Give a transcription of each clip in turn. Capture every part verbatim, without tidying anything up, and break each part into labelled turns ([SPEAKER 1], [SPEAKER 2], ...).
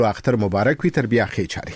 [SPEAKER 1] اختر مبارک وي تر بیا خې چاري.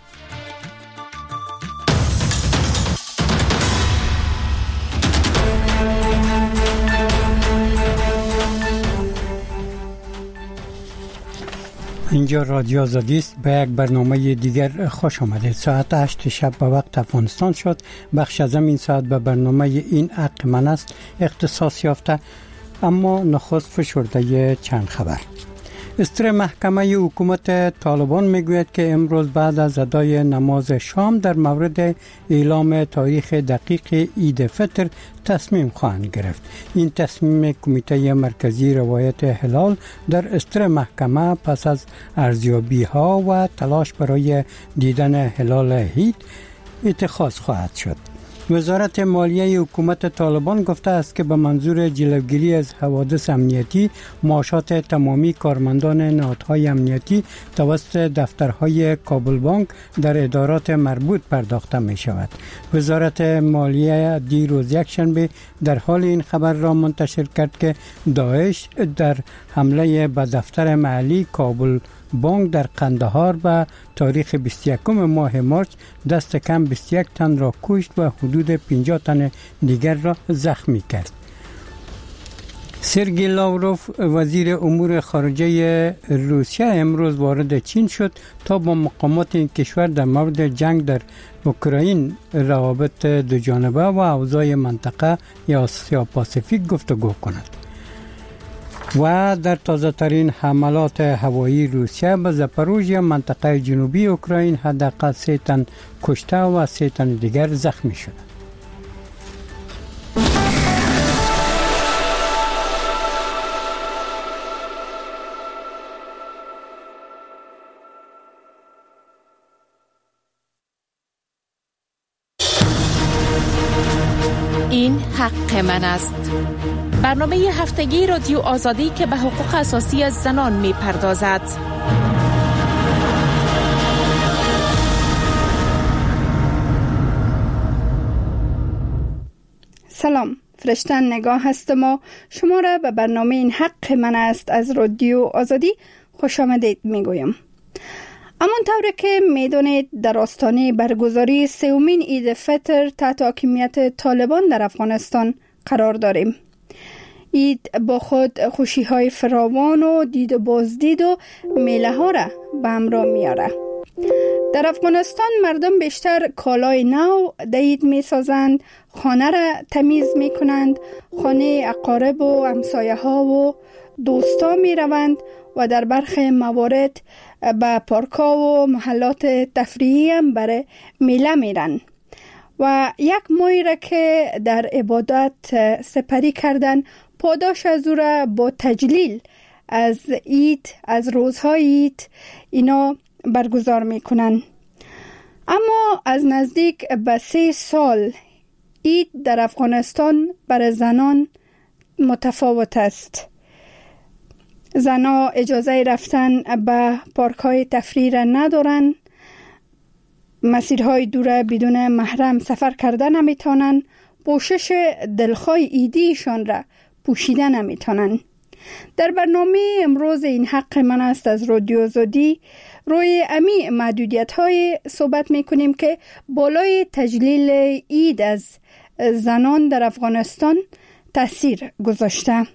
[SPEAKER 2] اینجا رادیو آزادی است. به یک برنامه دیگر خوش آمدید. ساعت هشت شب به وقت افغانستان شد. بخش از این ساعت به برنامه این حق من است اختصاص یافته، اما نخست فشرده چند خبر. استر محکمه حکومت طالبان میگوید که امروز بعد از ادای نماز شام در مورد اعلام تاریخ دقیق عید فطر تصمیم خواهند گرفت. این تصمیم کمیته مرکزی روایت هلال در استر محکمه پس از ارزیابی ها و تلاش برای دیدن هلال عید اتخاذ خواهد شد. وزارت مالیه حکومت طالبان گفته است که به منظور جلوگیری از حوادث امنیتی معاشات تمامی کارمندان نهادهای امنیتی توسط دفترهای کابل بانک در ادارات مربوط پرداخته می شود. وزارت مالیه دیروز یکشنبه در حال این خبر را منتشر کرد که داعش در حمله به دفتر محلی کابل بانک در قندهار به تاریخ بیست و یکم ماه مارس دست کم بیست و یک تن را کشت و حدود پنجاه تن دیگر را زخمی کرد. سرگئی لاوروف وزیر امور خارجه روسیه امروز وارد چین شد تا با مقامات این کشور در مورد جنگ در اوکراین، روابط دو جانبه و اوضاع منطقه یا آسیا پاسیفیک گفتگو کند. و در تازه ترین حملات هوایی روسیه به زاپاروژیا منطقه جنوبی اوکراین حداقل سه تن کشته و سه تن دیگر زخمی شده.
[SPEAKER 3] این حق من است. برنامه هفتگی رادیو آزادی که به حقوق اساسی از زنان می پردازد.
[SPEAKER 4] سلام، فرشتن نگاه هستم و شما را به برنامه این حق من است از رادیو آزادی خوش آمدید می گویم. همانطور که می دانید در آستانه برگزاری سومین عید فطر تحت حاکمیت طالبان در افغانستان قرار داریم. عید با خود خوشی های فراوان و دید و بازدید و میله ها را به همراه میاره. در افغانستان مردم بیشتر کالای نو در عید می سازند، خانه را تمیز می کنند، خانه اقارب و همسایه ها و دوستا می روند و در برخی موارد به پارکا و محلات تفریحی هم برای میله میرن و یک ماهی را که در عبادت سپری کردن پاداش از او را با تجلیل از عید، از روزهای عید اینا برگزار میکنن. اما از نزدیک به سه سال عید در افغانستان برای زنان متفاوت است. زنها اجازه رفتن به پارک‌های تفریح را ندارن، مسیرهای دور بدون محرم سفر کردن نمیتونن، پوشش دلخواه عیدیشان را پوشیدن نمیتونن. در برنامه امروز این حق من است از رادیو آزادی روی امی محدودیت های صحبت میکنیم که بالای تجلیل عید از زنان در افغانستان تاثیر گذاشته.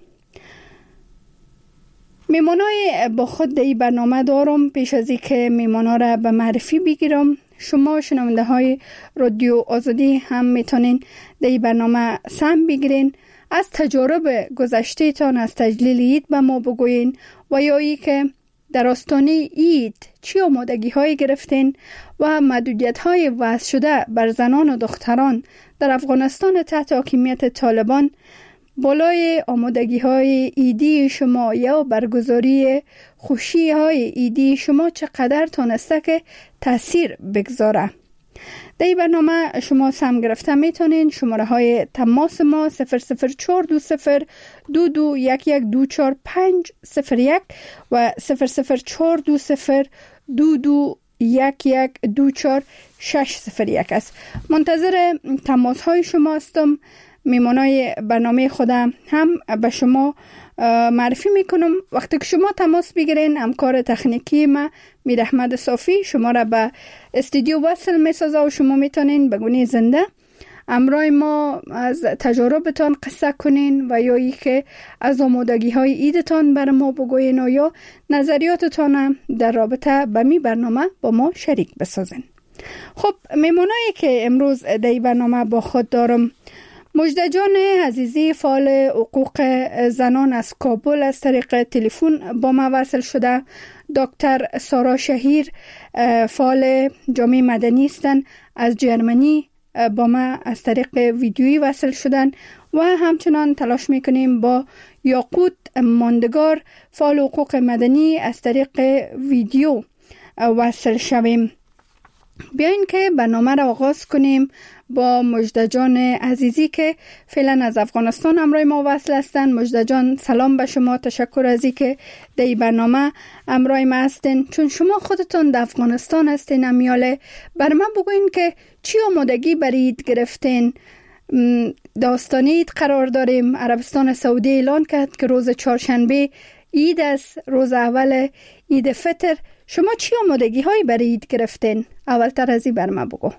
[SPEAKER 4] میمانای با خود در این برنامه دارم. پیش از اینکه میمانا را به معرفی بگیرم، شما شنونده های رادیو آزادی هم میتونین در این برنامه سهم بگیرین، از تجارب گذشته تان از تجلیل عید به ما بگوین و یا ای که در آستانه عید چی آمادگی های گرفتین و محدودیت های وضع شده بر زنان و دختران در افغانستان تحت حاکمیت طالبان بالای آمادگی های عیدی شما یا برگزاری خوشی های عیدی شما چقدر تانسته که تأثیر بگذاره. در این برنامه شما سهم گرفته میتونین. شماره های تماس ما صفر صفر چهار دو صفر دو دو یک یک دو چهار پنج صفر یک و صفر صفر چهار دو صفر دو دو یک یک دو چهار شش صفر یک است. منتظر تماس های شما هستم. میمانای برنامه خودم هم به شما معرفی میکنم. وقتی که شما تماس بگیرین، همکار تکنیکی ما میر احمد صافی شما را به استودیو وصل میسازه و شما میتونین به گونه زنده همراه ما از تجاربتان قصه کنین و یا ای که از آمادگی های ایدتان بر ما بگوین و یا نظریاتتان در رابطه به می برنامه با ما شریک بسازین. خب میمونایی که امروز در برنامه با خود دارم، مژده جان عزیزی فعال حقوق زنان از کابل از طریق تلفن با ما وصل شده. دکتر سارا شهیر فعال جامعه مدنی هستند، از جرمنی با ما از طریق ویدیویی وصل شدن و همچنان تلاش میکنیم با یاقوت ماندگار فعال حقوق مدنی از طریق ویدیو وصل شویم. بیاین که برنامه را آغاز کنیم با مژده جان عزیزی که فعلا از افغانستان همراه ما وصل هستند. مژده جان سلام به شما، تشکر از اینکه در این برنامه همراه ما هستین. چون شما خودتون در افغانستان هستین امیاله، بر من بگوین که چی آمادگی برید گرفتین؟ داستانی اید قرار داریم. عربستان سعودی اعلان کرد که روز چهارشنبه عید است، روز اول عید فطر. شما چی آمادگی هایی برای عید گرفتین؟ اولتر از این بر من بگو.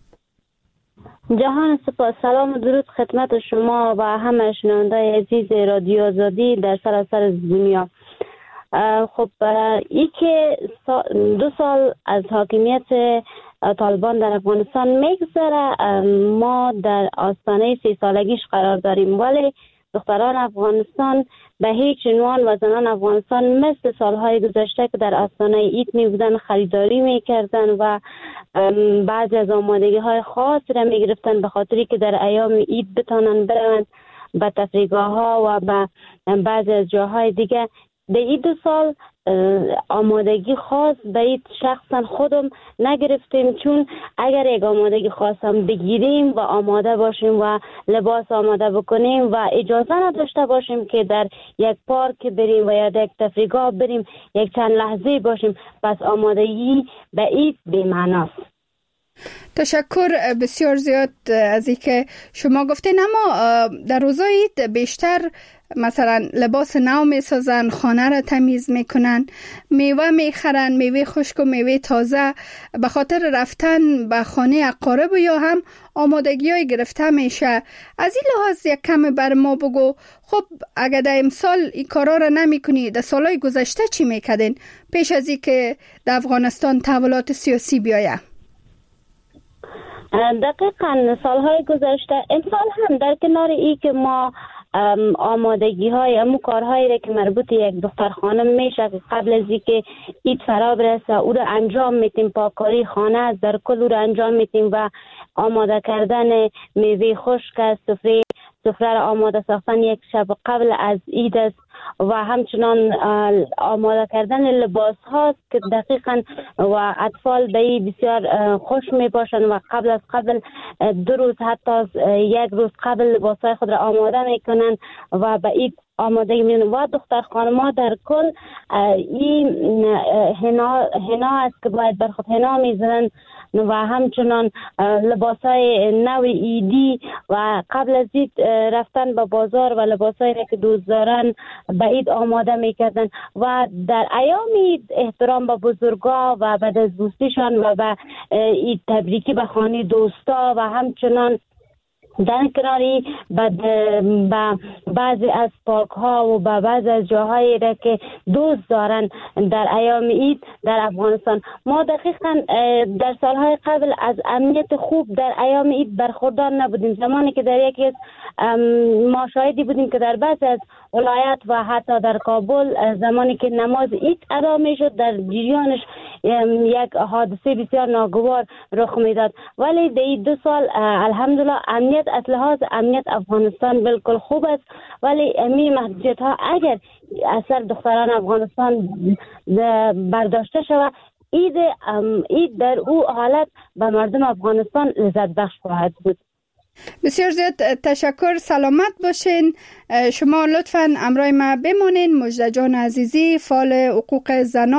[SPEAKER 5] جهان سپاس، سلام و درود خدمت شما و همه شنوندای عزیز رادیو آزادی در سراسر دنیا. خب ای که دو سال از حاکمیت طالبان در افغانستان میگذره، ما در آستانه سی سالگیش قرار داریم، ولی دختران افغانستان به هیچ عنوان و زنان افغانستان مثل سالهای گذشته که در آستانه عید می بودن خریداری می کردن و بعضی از آمادگی های خاص را می گرفتن به خاطری که در ایام عید بتانن برن به تفریحگاه ها و به بعضی از جاهای دیگه. در این دو سال آمادگی خاص به این شخصا خودم نگرفتیم، چون اگر یک آمادگی خاص هم بگیریم و آماده باشیم و لباس آماده بکنیم و اجازه نداشته باشیم که در یک پارک بریم و یا در یک تفریحگاه بریم یک چند لحظه باشیم، پس آمادگی به این بی‌معناست.
[SPEAKER 4] تشکر بسیار زیاد از اینکه شما گفتین. اما در روزای عید بیشتر مثلا لباس نو میسازن، خانه را تمیز میکنن، میوه میخرن، میوه خشک و میوه تازه به خاطر رفتن به خانه اقارب یا هم آمادگی های گرفته میشه. از این لحاظ یک کم بر ما بگو. خب اگر در امسال این کارا را نمی کنی، در سالهای گذشته چی میکردین پیش از این که در افغانستان تحولات سیاسی بیایه؟
[SPEAKER 5] دقیقاً سالهای گذشته امسال هم در کنار ای که ما آمادگی های امو کارهایی را که مربوط یک دختر خانم میشه که قبل از اینکه عید فرا برسه او را انجام میتیم، پاککاری خانه از در کل او را انجام میتیم و آماده کردن میوه خشک است، سفره سفره را آماده ساختن یک شب قبل از عید است و همچنان آماده کردن لباس هاست که دقیقاً و اطفال به این بسیار خوش می باشند و قبل از قبل دو روز حتی یک روز قبل لباس های خود را آماده می کنند و به این آماده می و دختر خانم‌ها در کل این حنا حنا است که باید بر خود حنا می زنند و همچنان لباسای نو ایدی و قبل از عید رفتن به بازار و لباسایی که دوست دارن به عید آماده میکردن و در ایام عید احترام به بزرگا و به دستبوسیشان و به عید تبریکی به خانه دوستا و همچنان در کناری به بعضی از پارک ها و به بعضی از جاهایی را که دوست دارن در ایام عید در افغانستان. ما دقیقا در سالهای قبل از امنیت خوب در ایام عید برخوردار نبودیم. زمانی که در یکی از ما شاهدی بودیم که در بعضی از ولایت و حتی در کابل زمانی که نماز عید ادا می شد در جریانش یک حادثه بسیار ناگوار رخ میداد، ولی در این دو سال الحمدلله امنیت از لحاظ امنیت افغانستان بالکل خوب است، ولی امی محدودیت ها اگر اثر دختران افغانستان برداشته شود عید عید در او حالت به مردم افغانستان لذت بخش خواهد بود.
[SPEAKER 4] بسیار زیاد تشکر، سلامت باشین. شما لطفاً همراه ما بمانین. مژده جان عزیزی فعال حقوق زنان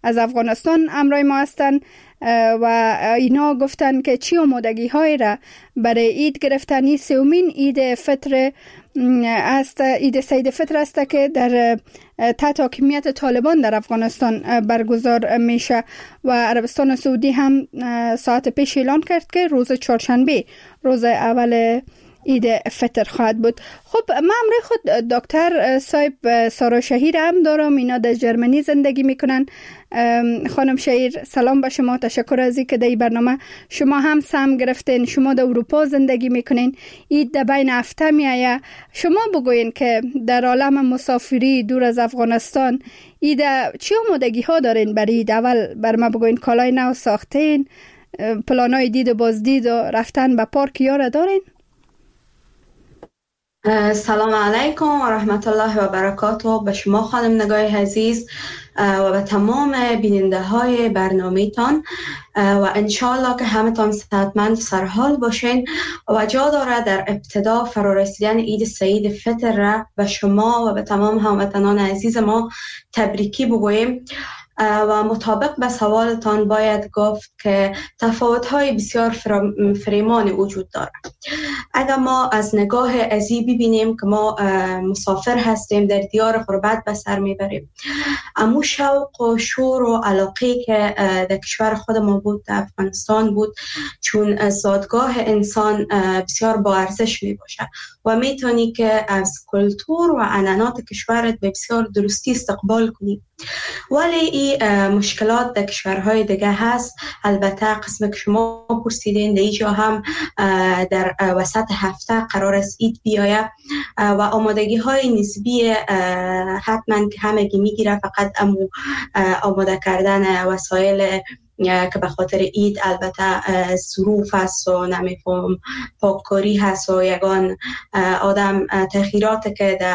[SPEAKER 4] از افغانستان همراه ما هستند و اینا گفتن که چی آمادگی های را برای عید گرفتنی سومین عید فطر است، عید سید فطر است که در تحت حاکمیت طالبان در افغانستان برگزار میشه و عربستان سعودی هم ساعت پیش اعلان کرد که روز چهارشنبه روز اول عید فطر خواهد بود. خب من همراه خود دکتر صاحب سارا شهیر هم دارم، اینا در جرمنی زندگی میکنن. خانم شهیر سلام به شما، تشکر از اینکه در این برنامه شما هم سهم گرفتین. شما در اروپا زندگی میکنین، عید در بین هفته میایه. شما بگوین که در عالم مسافری دور از افغانستان عید چی آمادگی ها دارین برای عید؟ اول بر ما بگوین کالای نو ساختین، پلانای دید و بازدید و رفتن به پارک یاره دارین؟
[SPEAKER 6] سلام علیکم و رحمت الله و برکاته به شما خانم نگاه عزیز و به تمام بیننده های برنامه تان و انشالله که همه تان صحتمند سرحال باشین و جا داره در ابتدا فرارسیدن عید سعید فطر را به شما و به تمام هموطنان عزیز ما تبریکی بگوییم. و مطابق به سوالتان باید گفت که تفاوت‌های بسیار فریمان وجود دارد. اگر ما از نگاه ازی ببینیم که ما مسافر هستیم، در دیار غربت به سر میبریم، امو شوق و شور و علاقه که در کشور خود ما بود، در افغانستان بود، چون زادگاه انسان بسیار با ارزش می باشه و میتونی که از کلتور و عنعنات کشورت به بسیار درستی استقبال کنی. ولی این مشکلات در کشورهای دیگه هست. البته قسم که شما پرسیدین در اینجا هم در وسط هفته قرار است عید بیاید و آمادگی های نسبی حتما که همگی میگیره، فقط امو آماده کردن وسایل که به خاطر عید البته ظروف هست و نمیفهم پاککاری هست و یگان آدم تغییرات که در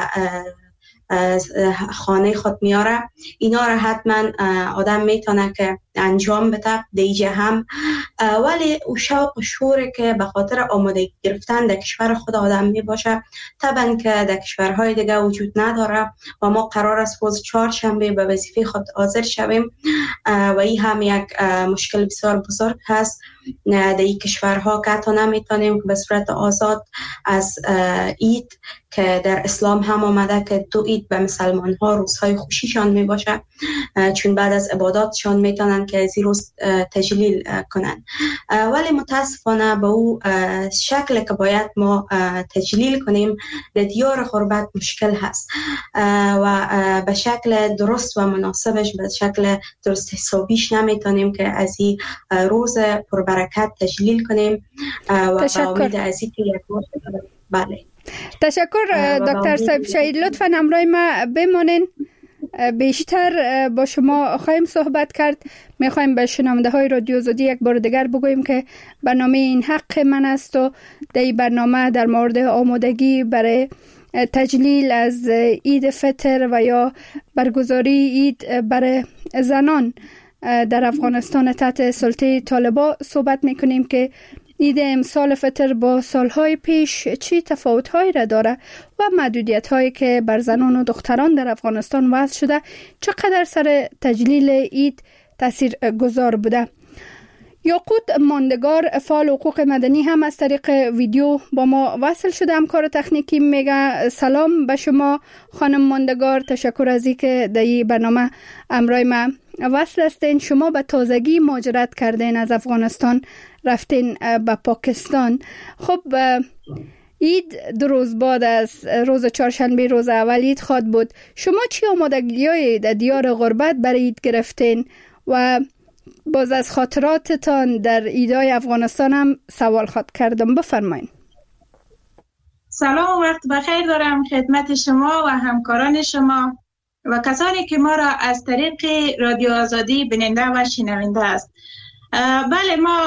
[SPEAKER 6] خانه خود میاره، اینا را حتما آدم میتونه که انجام بده دیجه هم. ولی او شوق و شوری که به خاطر آماده گرفتن در کشور خود آدم می باشه طبعا که در کشورهای دیگه وجود نداره و ما قرار است روز چهارشنبه به وظیفه خود حاضر شویم و این هم یک مشکل بسیار بزرگ هست در این کشورها که حتی نمیتونیم که به صورت آزاد از عید که در اسلام هم آمده که دو عید به مسلمان ها روزهای خوشیشان می باشه، چون بعد از عباداتشان میتونن که از این روز تجلیل کنن. ولی متاسفانه به او شکل که باید ما تجلیل کنیم در دیار غربت مشکل هست و به شکل درست و مناسبش، به شکل درست حسابیش نمیتونیم که از این روز پربرکت تجلیل کنیم و با امید از این که یک روز بله.
[SPEAKER 4] تشکر دکتر صاحب شهید، لطفاً همراه ما بمانین، بیشتر با شما خواهیم صحبت کرد. میخوایم به شنونده های رادیو آزادی یک بار دیگر بگوییم که برنامه این حق من است و در این برنامه در مورد آمادگی برای تجلیل از عید فطر و یا برگزاری عید برای زنان در افغانستان تحت سلطه طالبان صحبت میکنیم که عید امسال فطر با سالهای پیش چی تفاوت‌هایی را داره و محدودیت‌هایی که بر زنان و دختران در افغانستان وضع شده چقدر سر تجلیل عید تأثیر گذار بوده. یاقوت ماندگار فعال حقوق مدنی هم از طریق ویدیو با ما وصل شده، همکار تکنیکی میگه سلام به شما خانم ماندگار، تشکر از اینکه در این برنامه همراه ما وصل هستین. شما به تازگی مهاجرت کردین، از افغانستان رفتین به پاکستان. خب عید دو روز بعد از روز چهارشنبه روز اول عید خواد بود. شما چی آمادگی‌های در دیار غربت برای عید گرفتین و باز از خاطراتتان در عیدهای افغانستان هم سوال خواد کردم، بفرمایید.
[SPEAKER 7] سلام و وقت بخیر دارم خدمت شما و همکاران شما و کسانی که ما را از طریق رادیو آزادی بیننده و شنونده است. بله، ما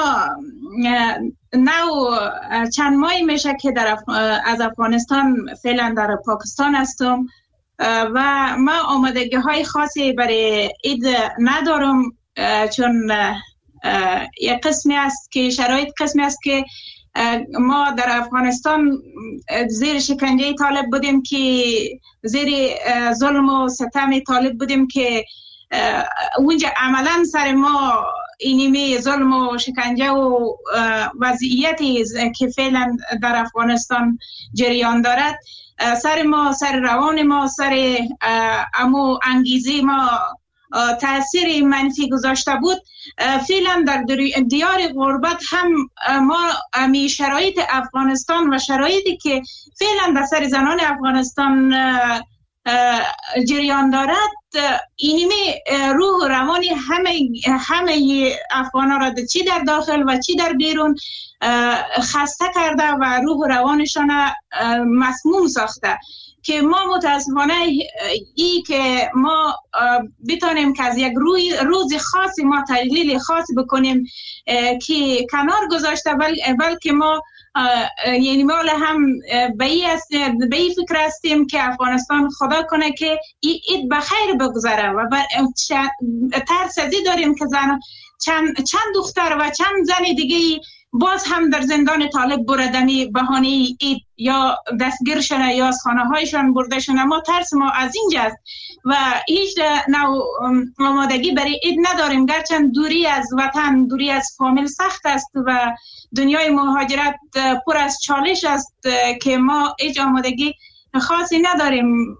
[SPEAKER 7] نو چند ماهی میشه که در اف... از افغانستان فعلا در پاکستان هستم و ما آمادگی های خاصی برای عید ندارم، چون یک قسمی است که شرایط قسمی است که ما در افغانستان زیر شکنجه طالب بودیم، که زیر ظلم و ستم طالب بودیم که اونجا عملا سر ما اینیمه ظلم و شکنجه و وضعیتی که فعلا در افغانستان جریان دارد سر ما، سر روان ما، سر امو انگیزه ما تأثیر منفی گذاشته بود. فعلا در دیار غربت هم ما امی شرایط افغانستان و شرایطی که فعلا در سر زنان افغانستان جریان دارد اینیمی روح و روانی همه همه افغان را چی در داخل و چی در بیرون خسته کرده و روح و روانشان مسموم ساخته که ما متاسفانه ای که ما بتانیم که از یک روی روز خاصی ما تحلیل خاص بکنیم که کنار گذاشته، بل بلکه ما یعنی مال هم به این فکر هستیم که افغانستان خدا کنه که اید بخیر بگذره و ترس ازی داریم که زن چند, چند دختر و چند زن دیگه باز هم در زندان طالب بردمی بهانه اید یا دستگیر شنه یا از خانه هایشان برده شنه. ما ترس ما از اینجاست و هیچ نوع آمادگی برای اید نداریم، گرچند دوری از وطن، دوری از فامیل سخت است و دنیای مهاجرت پر از چالش است که ما هیچ آمادگی خاصی نداریم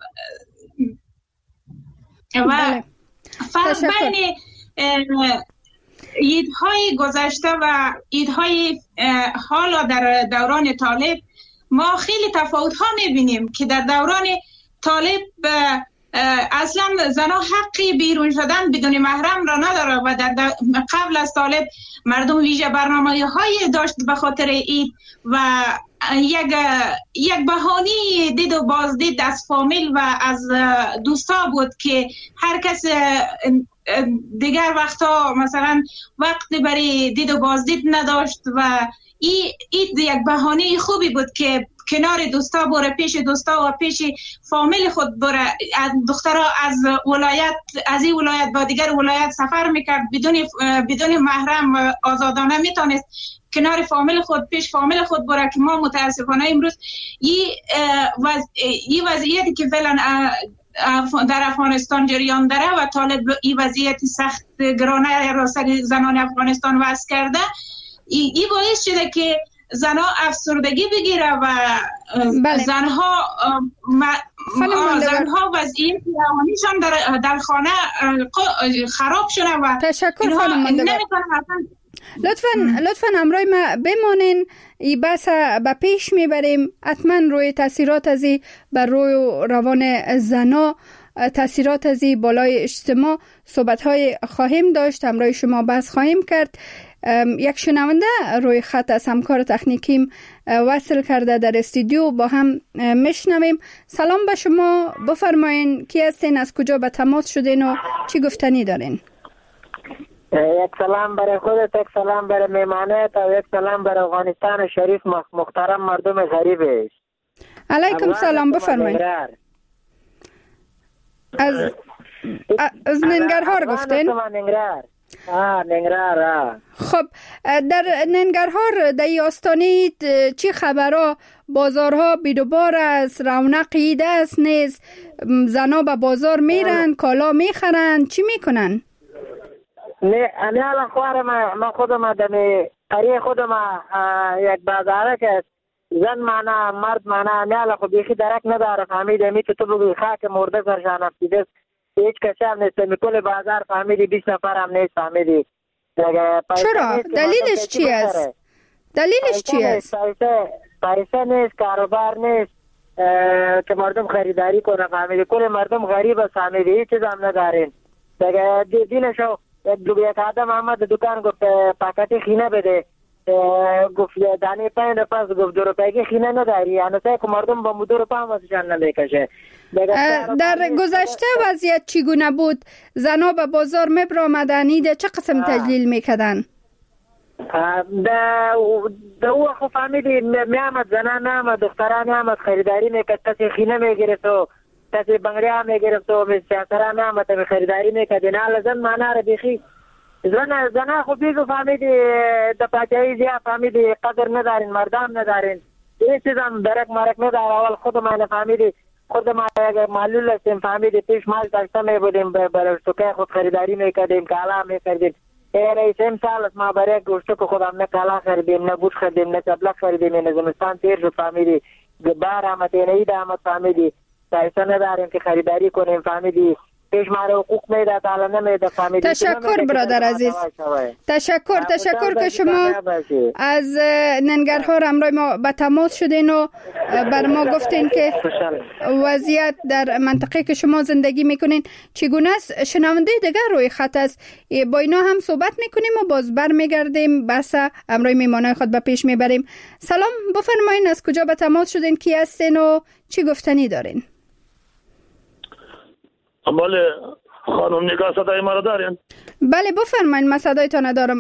[SPEAKER 7] و فرق بین ایدهای گذشته و ایدهای حالا در دوران طالب ما خیلی تفاوت ها میبینیم که در دوران طالب اصلا زنها حقی بیرون شدن بدون محرم را نداره و در قبل از طالب مردم ویژه برنامه های داشت به خاطر اید و یک یک بهانه دید و بازدید از فامیل و از دوستا بود که هر کس دیگر وقتا مثلا وقت برای دید و بازدید نداشت و این یک بهانه خوبی بود که کنار دوستا بره، پیش دوستا و پیش فامیل خود بره. دخترها از ولایت از این ولایت با دیگر ولایت سفر میکرد بدون بدون محرم و آزادانه میتونست کنار فامیل خود پیش فامیل خود بره که ما متاسفانه امروز این وضع... وضعیتی که فعلا در افغانستان جریان داره و طالب این وضعیت سخت گرانه را سر زنان افغانستان وضع کرده، این باعث شده که زنها افسردگی بگیره و بله. زنها م... زنها وضعیت روانیشان در در خانه خراب شده و
[SPEAKER 4] تشکر خانم مندگار. لطفاً لطفاً همراه ما بمانین، این بحث به پیش میبریم. حتما روی تاثیرات از بر روی روان زنا، تاثیرات از بالای اجتماع صحبت های خواهیم داشت، همراه شما بحث خواهیم کرد. یک شنونده روی خط از همکار تکنیکیم وصل کرده در استودیو، با هم میشنویم. سلام به شما، بفرمایین کی هستین، از کجا به تماس شدین و چی گفتنی دارین؟
[SPEAKER 8] یک سلام برای خودت، یک سلام برای میمانت و یک سلام برای افغانستان شریف محترم مردم غریبش.
[SPEAKER 4] علیکم سلام، بفرمایید. از از ننگرهار گفتین؟
[SPEAKER 8] ننگرهار. آه ننگرهار.
[SPEAKER 4] خب در ننگرهار در این آستانه چی خبرها؟ بازارها بیدوبار است، رونق عید است نیست، زنا به بازار میرن، کالا میخرن، چی میکنن؟
[SPEAKER 8] نه نه الان خواره ما ما خودم دمی قریه خودم یک بازاره که زن معنا مرد معنا نه الان خب بیخی درک نداره فهمیده می تو تو بگوی خاک مرده سرشان افتیده هیچ کسی هم نیست، می کل بازار فهمیدی بیست نفر هم نیست فهمیدی.
[SPEAKER 4] چرا؟ دلیلش چی است؟ دلیلش چی است؟
[SPEAKER 8] پیسه پیسه نیست، کاروبار نیست که مردم خریداری کنه فهمیدی. کل مردم غریب است فهمیدی، هیچ چیز هم ندارین. دیگه دینشو یک آدم آمد دکان گفت پاکتی خینه بده، گفت دانه پنج پس گفت دو روپیه خینه نداری، یعنی که مردم با دو روپیه هم ازشان نمیکشه.
[SPEAKER 4] در گذشته وضعیت چگونه بود؟ زنها به بازار میبرامدن، ایده چه قسم تجلیل میکردن؟
[SPEAKER 8] در او خب فهمیدی میامد زنان میامد دختران میامد خریداری میکرد، کسی خینه میگرفت و کسی بنگری هم میگرفت و سیاسر هم هم خریداری میکرد. نه زن معنا را بیخی زن زنها خب بیگو فهمیدی در پاچایی زیاد فهمیدی قدر ندارین، مردم ندارین، این چیز هم درک مرک نداره. اول خود من فهمیدی خود ما اگر معلول هستیم فهمیدیم پیش مال داشته می بودیم برای سکه خود خریداری میکردیم کالا میکردیم. این رئیس امسال ما برای گوشت که خودم نه کالا خریدیم نه گوشت خریدیم نه تبلغ خریدیم نه زمستان تیر شد فهمیدی بار آمد این عید آمد فهمیدی پیسه نداریم که خریداری کنیم فهمیدی پیش ما رو حقوق میداد حالا نمیده فهمیدی.
[SPEAKER 4] تشکر برادر عزیز، تشکر تشکر که شما از ننگرهار همراه ما به تماس شدین و بر ما گفتین که وضعیت در منطقه که شما زندگی میکنین چگونه است. شنونده دیگر روی خط است، با اینا هم صحبت میکنیم و باز بر میگردیم بحث همراه میمانای خود به پیش میبریم. سلام، بفرمایین از کجا به تماس شدین، کی هستین و چی گفتنی دارین؟
[SPEAKER 9] بله خانم نگاه صدای ما را دارین؟
[SPEAKER 4] بله بفرمایید، من صدایتان ندارم.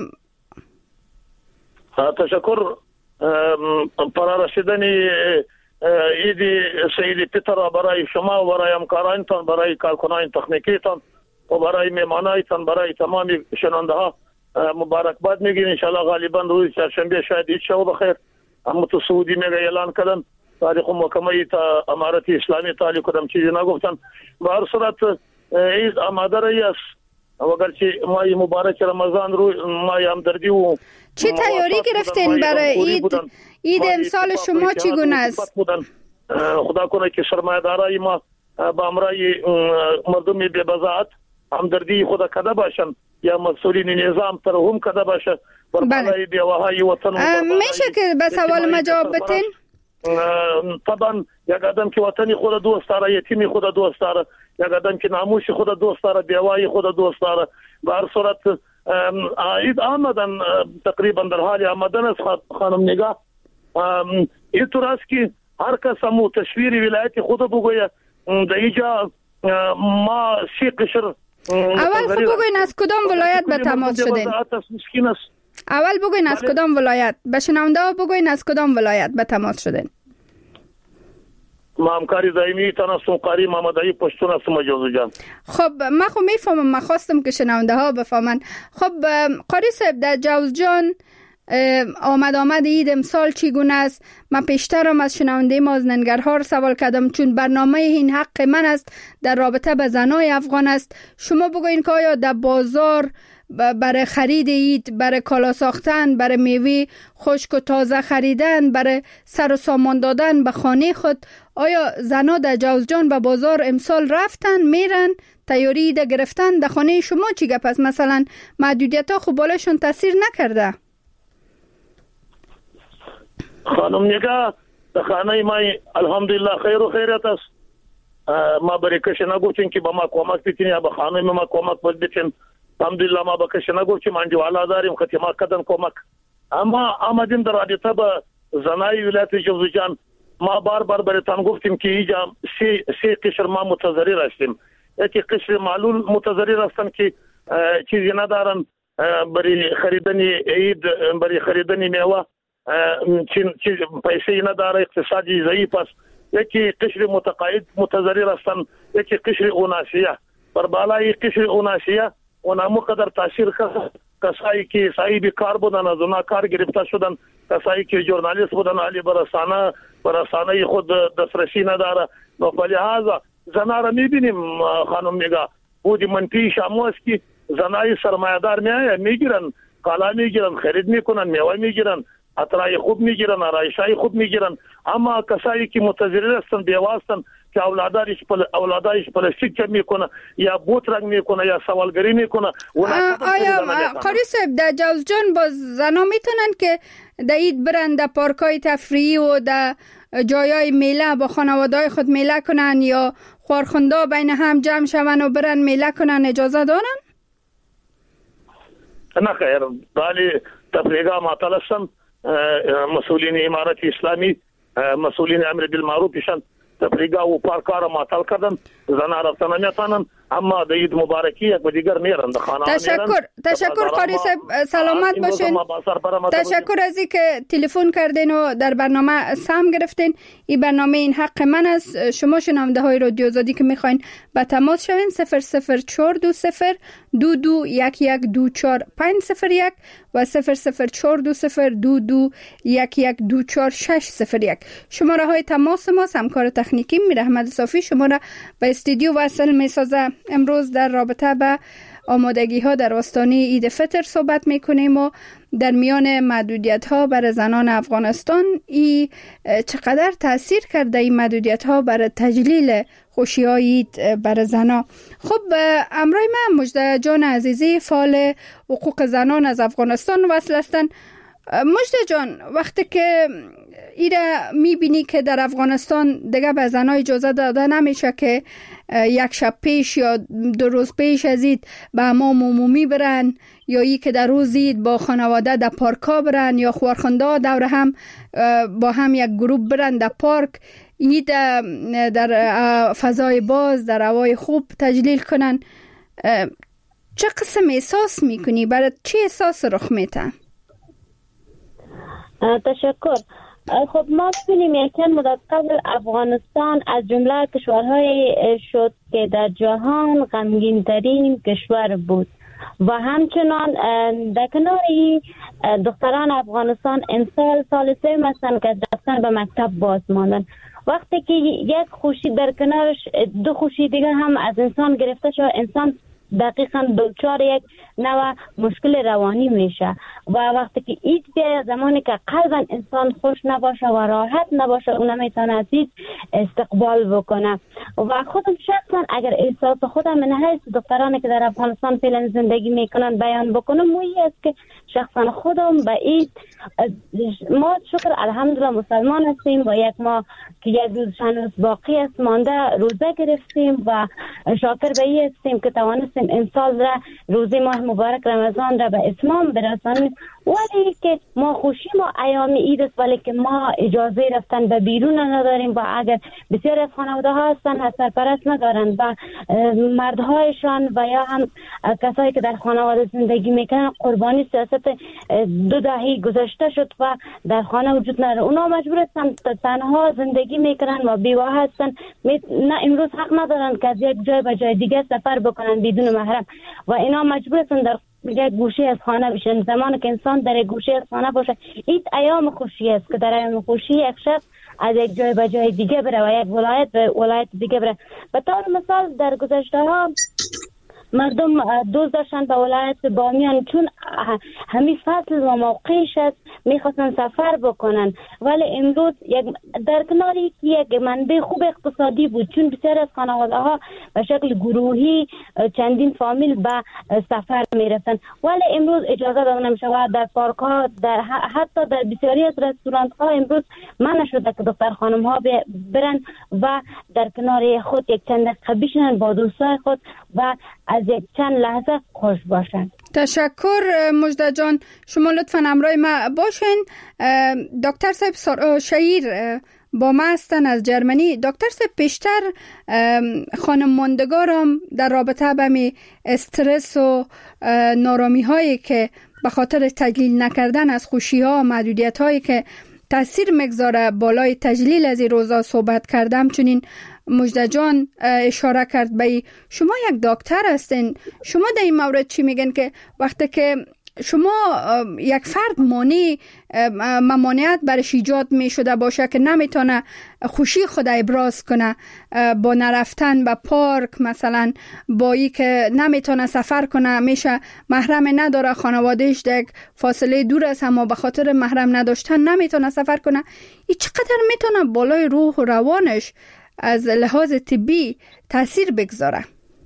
[SPEAKER 9] تشکر. پرا رسیدن عید سعید فطر برای شما و برای همکارانتان، برای کارکنان تکنیکیتان و برای میمانایتان، برای تمام شنونده ها مبارکباد میگیم. ان شاء الله غالبا روز چهارشنبه شاید عید شو بخیر. اما تو سعودی میگه اعلان کردن تاریخ محکمه تا امارت اسلامی تعالی کدام چیزی نگفتن. به هر صورت عید آماده رایی است و اگرچه ماه مبارک رمضان رو ماه همدردی و
[SPEAKER 4] چی تیاری گرفتین برای عید؟ عید امسال شما چگونه است؟
[SPEAKER 9] خدا کنه که سرمایه‌دارای ما با امرای مردم بی بضاعت همدردی خدا کده باشن یا مسئولین نظام ترحم کده باشه.
[SPEAKER 4] بله.
[SPEAKER 9] بیواهای وطن
[SPEAKER 4] میشه که به سوال ما جواب بتین؟
[SPEAKER 9] طبعا یک آدم که وطنی خود دوست داره، یتیمی خود دوست داره، یک آدم که ناموس خود دوست داره، بیوای خود دوست داره. به هر صورت عید آمدن تقریبا در حال آمدن است. خانم نگاه اینطور است که هر کس همو تصویر ولایت خود بگویه. در اینجا ما سی قشر
[SPEAKER 4] اول خب بگوین از کدام ولایت به تماس شدین؟ اول بگوین از کدام ولایت، به شنونده ها بگوین از کدام ولایت به تماس شدین.
[SPEAKER 9] ما همکاری دائمی تناسم قاری محمدعلی پشتون هستم اجازه جان.
[SPEAKER 4] خب من خب میفهمم، من خواستم که شنونده ها بفهمن. خب قاری صاحب در جوزجان آمد آمد عید امسال چگونه است؟ من پیشترم از شنونده ما از ننگرهار سوال کردم چون برنامه این حق من است در رابطه به زنای افغان است. شما بگوین که آیا در بازار برای خرید عید، برای کالا ساختن، برای میوه خشک و تازه خریدن، برای سر و سامان دادن به خانه خود، آیا زنا در جوزجان به بازار امسال رفتن میرن تیاری عید گرفتن؟ در خانه شما چی گپ است؟ مثلا محدودیت ها خب بالاشون تاثیر نکرده؟
[SPEAKER 9] خانم نگاه در خانه ما الحمدلله خیر و خیرت است. ما برای کسی نگوچیم که با ما کمک بیتین یا به خانه ما کمک بیتین. الحمدلله ما با کسی نگوچیم انجوالا داریم خطی ما کدن کمک. اما آمدیم در رابطه با زنای ولایت جوزجان. ما بار بار برایتان گفتیم که اینجا سی, سی قشر ما متضرر هستیم. یکی قشر معلول متضرر هستن که چیزی ندارن برای خریدن عید، برای خریدن میوه چیز پیسه نداره، اقتصادی ضعیف است. یکی قشر متقاعد متضرر هستن، یکی قشر اوناسیه. بر بالای قشر اوناسیه اونا مقدر تاثیر کرد. کسایی که صاحب کار بودن از اونا کار گرفته شدن، کسایی که ژورنالیست بودن علی برسانه برسانه خود دسترسی نداره. نو په لحاظ زنا را میبینیم خانم نگاه بودی منفی شامو است که زنای سرمایه‌دار میای میگیرن، کالا میگیرن، خرید میکنن، میوه میگیرن، اطرای خوب میگیرن، آرایشای خوب میگیرن. اما کسایی که متضرر هستن بیواستن که اولادایش پل اولادایش پلاستیک چه میکنه یا بوت رنگ میکنه یا سوالگری میکنه.
[SPEAKER 4] آیا قاری صاحب در جوزجان باز زنا میتونن که در عید برن در پارکای تفریحی و در جایای میله با خانواده‌های خود میله کنن یا خورخندا بین هم جمع شون و برن میله کنن اجازه دارن؟
[SPEAKER 9] نه خیر، ولی تفریحا معطل هستن. مسئولین امارت اسلامی، مسئولین امر بالمعروف ایشان تفریحا و پارکا را معطل کردن. زنها رفتن نمیتونن. اما د عید مبارکی یک دیگر میرن د خانه
[SPEAKER 4] تشکر تشکر قاری صاحب، سلامت باشین. تشکر از اینکه تلفن کردین و در برنامه سهم گرفتین. این برنامه این حق من است. شما شنونده های رادیو آزادی که میخواین به تماس شوین صفر صفر چهار دو صفر دو دو یک یک دو چهار پنج صفر یک و صفر صفر چهار دو صفر دو دو یک یک دو چهار شش صفر یک. شماره های تماس ما همکار تکنیکی میر احمد صافی شما را به استودیو وصل میسازه. امروز در رابطه به آمادگی ها در آستانه عید فطر صحبت میکنیم و در میان محدودیت ها برای زنان افغانستان ای چقدر تاثیر کرده این محدودیت ها برای تجلیل خوشی های عید برای زنان. خب امروز من مجده جان عزیزی فعال حقوق زنان از افغانستان وصل هستند. مجده جان، وقتی که ایره میبینی که در افغانستان دیگه به زنها اجازه داده نمیشه که یک شب پیش یا دو روز پیش از عید به حمام عمومی برن یا ای که در روز عید با خانواده در پارکا برن یا خوارخنده دور هم با هم یک گروه برن در پارک، عید در فضای باز در هوای خوب تجلیل کنن، چه قسم احساس میکنی؟ برای چه احساس رخ میته؟
[SPEAKER 5] تشکر. خب ما ببینیم یک چند مدت قبل افغانستان از جمله کشورهای شد که در جهان غمگین ترین کشور بود و همچنان در کناری دختران افغانستان امسال سال سوم هستند که رفتن به مکتب باز ماندن. وقتی که یک خوشی در کنارش دو خوشی دیگه هم از انسان گرفته شد، انسان دقیقاً دچار یک نوع مشکل روانی میشه و وقتی که عید بیاید، زمانی که قلباً انسان خوش نباشه و راحت نباشه، اون نمیتونه از عید استقبال بکنه. و خودم شخصاً اگر احساس خودم من حیث دخترانی که در افغانستان فعلا زندگی میکنن بیان بکنم، مویی است که شخصاً خودم به عید ما شکر الحمدلله مسلمان هستیم و یک ما که یک روز چند روز باقی است مانده روزه گرفتیم و شاکر به این هستیم که توانستیم امسال را روزه ماه مبارک رمضان را به اتمام برسانیم. ولی که ما خوشی ما ایام عید است، ولی که ما اجازه رفتن به بیرون نداریم و اگر بسیار از خانواده ها هستن از سرپرست ندارن و مردهایشان و یا هم کسایی که در خانواده زندگی میکنن قربانی سیاست دو دهه گذشته شد و در خانه وجود نداره، اونا مجبور هستن تنها زندگی میکنن و بیوه هستن، نه امروز حق ندارن که از یک جای به جای دیگه سفر بکنن بدون محرم و اینا مجبور هستن در یک گوشه از خانه بشن. زمانی که انسان در یک گوشه از خانه باشه، این ایام خوشی است که در ایام خوشی یک شخص از یک جای به جای دیگه بره و یک ولایت به ولایت دیگه بره. به طور مثال در گذشته ها مردم دوست داشتن به ولایت بامیان، چون همین فصل و موقعش است میخواستن سفر بکنن، ولی امروز یک در کناری که یک منبع خوب اقتصادی بود، چون بسیار از خانواده ها به شکل گروهی چندین فامیل به سفر میرفتن، ولی امروز اجازه داده نمیشه و در پارک ها در حتی در بسیاری از رستوران ها امروز منع شده که دختر خانم ها برن و در کنار خود یک چند دقیقه بشینن با دوستای خود و از یک چند لحظه خوش باشن.
[SPEAKER 4] تشکر مجده جان، شما لطفاً همراه ما باشین. دکتر صاحب شهیر با ما هستن از جرمنی. دکتر صاحب پیشتر خانم ماندگارم در رابطه با می استرس و نارامی هایی که به خاطر تجلیل نکردن از خوشی ها و محدودیت هایی که تاثیر مگذاره بالای تجلیل از این روزا صحبت کردم. چنین مجده جان اشاره کرد به شما یک دکتر هستین، شما در این مورد چی میگن که وقتی که شما یک فرد مانع ممانعت برش ایجاد می شده باشه که نمیتونه خوشی خود ابراز کنه با نرفتن به پارک، مثلا با ای که نمیتونه سفر کنه، میشه محرم نداره، خانوادهش در فاصله دور است اما به خاطر محرم نداشتن نمیتونه سفر کنه، این چقدر میتونه بالای روح و روانش از لحاظ طبی تاثیر بگذاره؟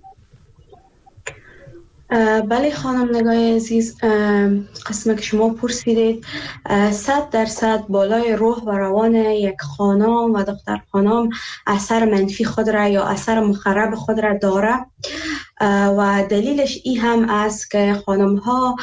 [SPEAKER 6] بله خانم نگاه عزیز، قسمه که شما پرسیدید صد درصد بالای روح و روان یک خانم و دختر خانم اثر منفی خود را یا اثر مخرب خود را داره. و دلیلش این هم است که خانم ها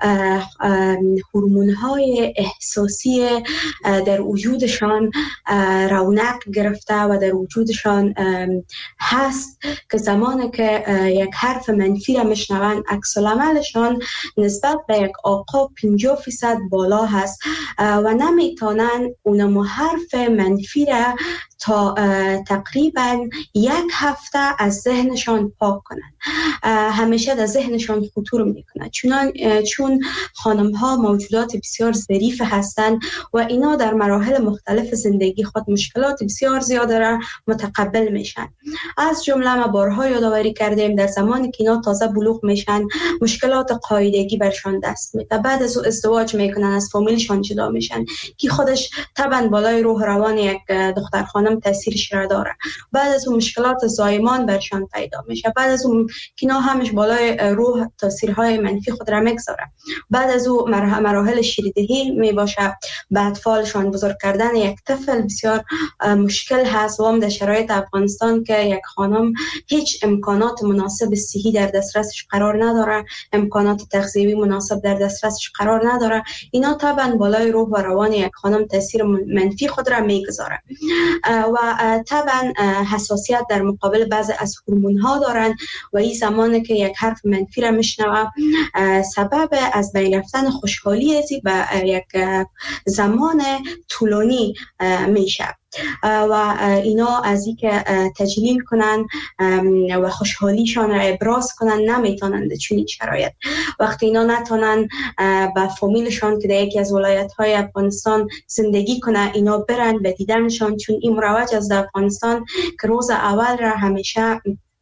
[SPEAKER 6] هورمون های احساسی در وجودشان رونق گرفته و در وجودشان هست که زمانی که یک حرف منفی را میشنوند عکس العملشان نسبت به یک آقا پنجاه فیصد بالا هست و نمیتونن اونم حرف منفی را تا تقریبا یک هفته از ذهنشان پاک کنند. همیشه در ذهنشان خطور میکنند چون چون خانم ها موجودات بسیار ظریف هستند و اینا در مراحل مختلف زندگی خود مشکلات بسیار زیاده را متقبل میشن. از جمله ما بارها یادآوری کردیم در زمانی که اینا تازه بلوغ میشن مشکلات قاعدگی برشان دست میده، بعد از او ازدواج میکنن، از فامیلشان جدا میشن که خودش طبعا بالای روح روان یک دختر خانم تاثیرش را داره. بعد از اون مشکلات زایمان برشان پیدا میشه، بعد از اون کینا همش بالای روح تاثیرهای منفی خود را میگذاره. بعد از اون مراحل شیردهی می باشه، بعد فالشان بزرگ کردن یک طفل بسیار مشکل هست و هم در شرایط افغانستان که یک خانم هیچ امکانات مناسب صحی در دسترسش قرار نداره، امکانات تغذیوی مناسب در دسترسش قرار نداره، اینا طبعا بالای روح و روان یک خانم تاثیر منفی خود را میگذاره و طبعا حساسیت در مقابل بعض از هورمون ها دارن و این زمانی که یک حرف منفی را میشنوه سبب از بین رفتن خوشحالی ازی به یک زمان طولانی میشه و اینا از این که تجلیل کنن و خوشحالیشان را ابراز کنن نمیتونن در چنین شرایط. وقتی اینا نتونن با فامیلشان که در یکی از ولایت های افغانستان زندگی کنه اینا برن به دیدنشان، چون این مروج از افغانستان که روز اول را همیشه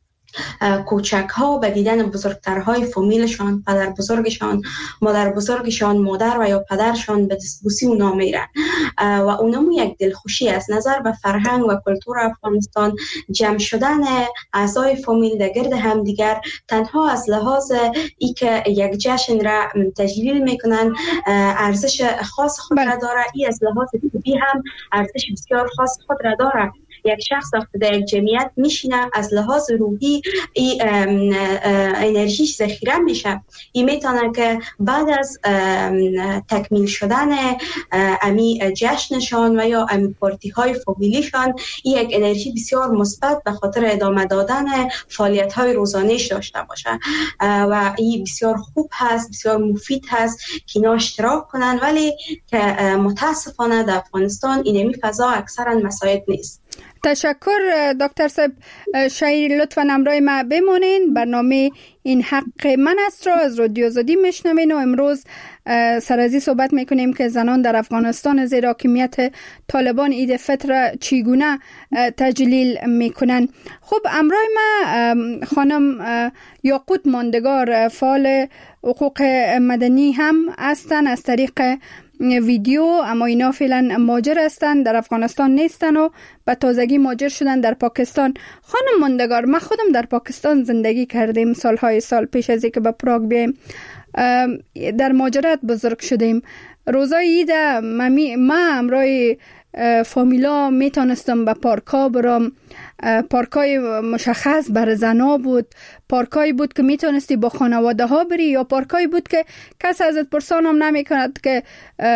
[SPEAKER 6] کوچک ها به دیدن بزرگترهای فامیلشان، پدر بزرگشان، مادر بزرگشان، مادر و یا پدرشان به دستبوسی اونا میرن و اونمو یک دلخوشی از نظر به فرهنگ و کلتور افغانستان جمع شدن اعضای فامیل در گرد همدیگر تنها از لحاظ ای که یک جشن را تجلیل میکنن ارزش خاص خود را داره، ای از لحاظ طبی هم ارزش بسیار خاص خود را داره. یک شخص وقتی در یک جمعیت میشینه از لحاظ روحی ای انرژیش ذخیره میشه، این میتونه که بعد از تکمیل شدن امی جشنشان و یا امی پارتی های فامیلیشان این یک انرژی بسیار مثبت به خاطر ادامه دادن فعالیت های روزانه‌اش داشته باشه و این بسیار خوب هست، بسیار مفید هست که اینا اشتراک کنن، ولی که متاسفانه در افغانستان اینمی فضا اکثرا مساعد نیست.
[SPEAKER 4] تشکر دکتر صاحب، شاید لطفاً همراه ما بمونین. برنامه این حق من است را از رادیو آزادی میشنوین و امروز سر از این صحبت میکنیم که زنان در افغانستان زیر حاکمیت طالبان عید فطر چگونه تجلیل میکنن. خب همراه ما خانم یاقوت ماندگار فعال حقوق مدنی هم هستن از طریق ویدیو، اما اینا فعلا مهاجر هستن، در افغانستان نیستن و به تازگی مهاجر شدن در پاکستان. خانم ماندگار، ما خودم در پاکستان زندگی کردیم سالهای سال پیش از اینکه به پراگ بیایم، در مهاجرت بزرگ شدیم. روزای عید ما همراه فامیلا میتونستم به پارکا برام. پارکای مشخص بر زنا بود، پارکایی بود که میتونستی با خانواده ها بری، یا پارکایی بود که کس ازت پرسان هم نمی کند که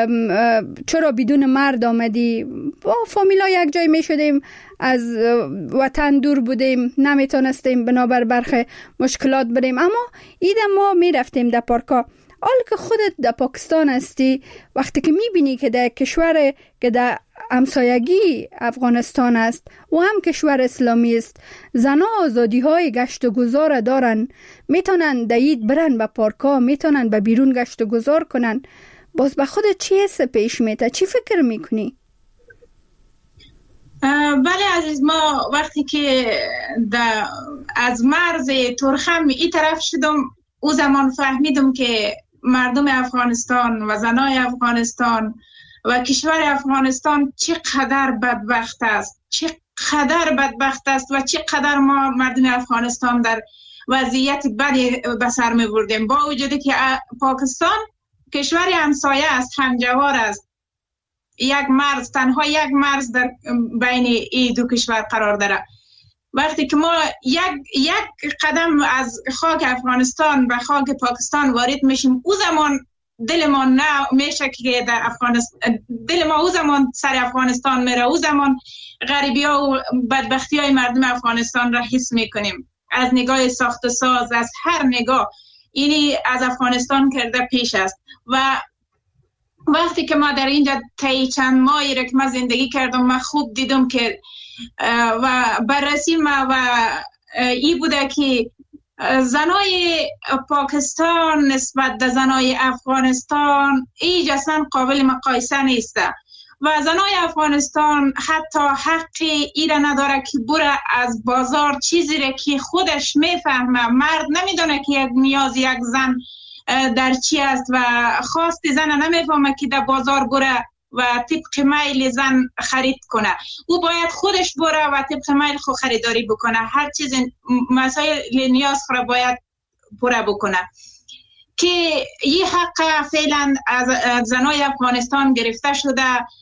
[SPEAKER 4] چرا بدون مرد آمدی. با فامیلا یک جای می شدیم، از وطن دور بودیم، نمیتونستیم بنابر برخی مشکلات بریم، اما ایده ما می رفتیم در پارکا. حال که خودت در پاکستان هستی، وقتی که میبینی که در کشور که در همسایگی افغانستان است و هم کشور اسلامی است، زنها آزادی های گشت و گذار دارن، میتونن در عید برن به پارکا، میتونن به بیرون گشت و گذار کنن، باز به خودت چی حس پیش میته؟ چی فکر میکنی؟
[SPEAKER 7] بله عزیز، ما وقتی که از مرز ترخم ای طرف شدم او زمان فهمیدم که مردم افغانستان و زنای افغانستان و کشور افغانستان چقدر بدبخت است، چقدر بدبخت است و چقدر ما مردم افغانستان در وضعیت بدی به سر می بردیم، با وجودی که پاکستان کشور همسایه است، همجوار است، یک مرز، تنها یک مرز در بین این دو کشور قرار داره. وقتی که ما یک یک قدم از خاک افغانستان به خاک پاکستان وارد میشیم، او زمان دل ما نه میشه که در افغانستان، دل ما او زمان سر افغانستان میره، او زمان غریبی ها و بدبختی های مردم افغانستان را حس میکنیم. از نگاه ساخت ساز، از هر نگاه اینی از افغانستان کرده پیش است. و وقتی که ما در اینجا طی چند ماهی را که من زندگی کردم، من خوب دیدم که و بررسی ما و ای بوده که زنای پاکستان نسبت به زنای افغانستان ایج اصلا قابل مقایسه نیست و زنای افغانستان حتی حقی ایره نداره که بره از بازار چیزی را که خودش میفهمه. مرد نمیدونه که یک نیاز یک زن در چی است و خواست زن نمیفهمه که در بازار بره و طبق میل زن خرید کنه. او باید خودش بره و طبق میل خود خریداری بکنه. هر چیز مسائل نیاز خود باید پوره بکنه که این حق فعلا از زنای افغانستان گرفته شده.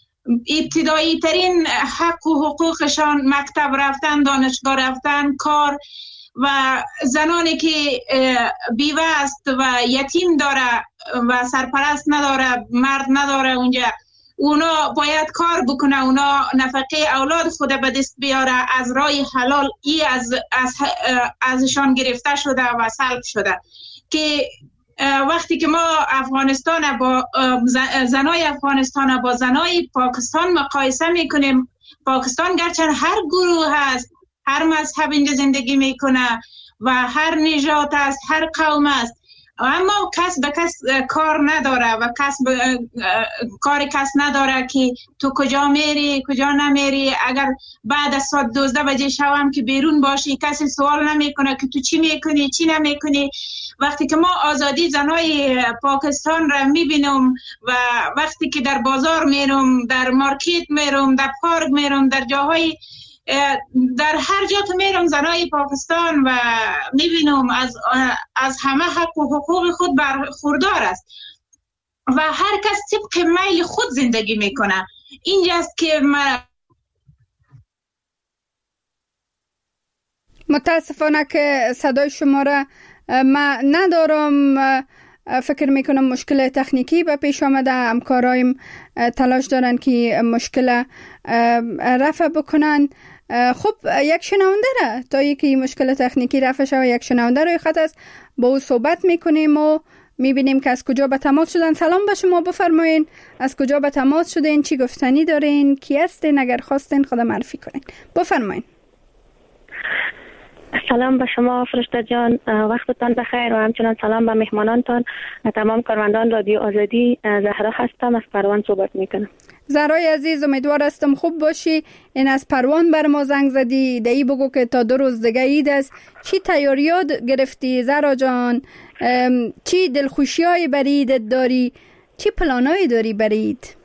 [SPEAKER 7] ابتدایی ترین حق و حقوقشان مکتب رفتن، دانشگاه رفتن، کار و زنانی که بیوه است و یتیم داره و سرپرست نداره، مرد نداره اونجا، اونا باید کار بکنه، اونا نفقه اولاد خود به دست بیاره از راه حلال. ای از, از ازشان گرفته شده و سلب شده که وقتی که ما افغانستان با زنای افغانستان با زنای پاکستان مقایسه میکنیم، پاکستان گرچه هر گروه هست، هر مذهب اینجا زندگی میکنه و هر نژاد است، هر قوم است، اما کس به کس کار نداره و کس به کار کس نداره که تو کجا میری کجا نمیری. اگر بعد از ساعت دوازده بجه شب هم که بیرون باشی کسی سوال نمیکنه که تو چی میکنی چی نمیکنی. وقتی که ما آزادی زنای پاکستان را میبینم و وقتی که در بازار میرم، در مارکت میرم، در پارک میرم، در جاهای در هر جا که میرم زنای پاکستان و میبینم از از همه حق و حقوق خود برخوردار است و هر کس طبق میل خود زندگی میکنه. اینجاست که من
[SPEAKER 4] متاسفانه که صدای شما را ما ندارم. فکر میکنم مشکل تکنیکی به پیش آمده. همکارایم تلاش دارن که مشکل رفع بکنن. خب یک شنونده را تا یکی مشکل تکنیکی رفع شود، یک شنونده روی خط است، با او صحبت میکنیم و میبینیم که از کجا به تماس شدن. سلام به شما، بفرمایین از کجا به تماس شدین، چی گفتنی دارین، کی هستین، اگر خواستین خود معرفی کنین بفرمایین.
[SPEAKER 10] سلام به شما فرشته جان، وقتتان بخیر و همچنان سلام به مهمانانتان و تمام کارمندان رادیو آزادی. زهرا هستم، از پروان صحبت میکنم.
[SPEAKER 4] زهرای عزیز، امیدوار هستم خوب باشی. این از پروان بر ما زنگ زدی، دایی بگو که تا دو روز دیگه عید است، چی تیاریات گرفتی زهرا جان؟ چی دلخوشیای بر عیدت داری؟ چی پلانایی داری بر عید؟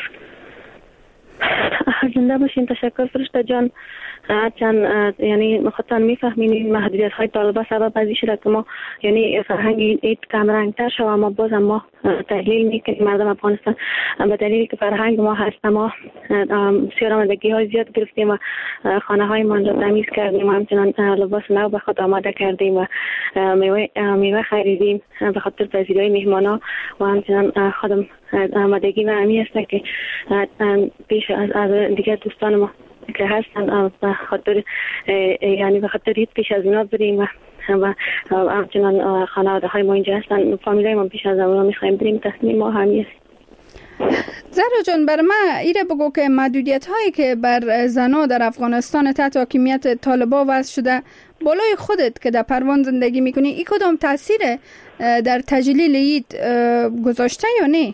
[SPEAKER 10] زنده باشین. تشکر فرشته جان. چند یعنی خودتان میفهمین این محدودیت های طالبا سبب ازی شده که ما یعنی فرهنگ اید کمرنگ تر شد، اما باز ما تحلیل میکنیم مردم افغانستان به دلیلی که فرهنگ ما هست. ما بسیار آمادگی های زیاد گرفتیم و خانه های ما را تمیز کردیم و همچنان لباس نو به خود آماده کردیم و میوه میوه خریدیم به خاطر پذیرایی های مهمان ها و همچنان خودم آمادگی و امی هست که پیش از دیگر دوستان ما که هستن به خاطر یعنی به خاطر عید پیش از اونا بریم و و همچنان خانواده های ما اینجا هستن، فامیلای ما پیش از اونا میخوایم بریم. تصمیم ما همی است.
[SPEAKER 4] زهرا جان، بر ما ایره بگو که محدودیت هایی که بر زنها در افغانستان تحت حاکمیت طالبا وضع شده، بالای خودت که در پروان زندگی میکنی، این کدام تاثیر در تجلیل عید گذاشته یا نه؟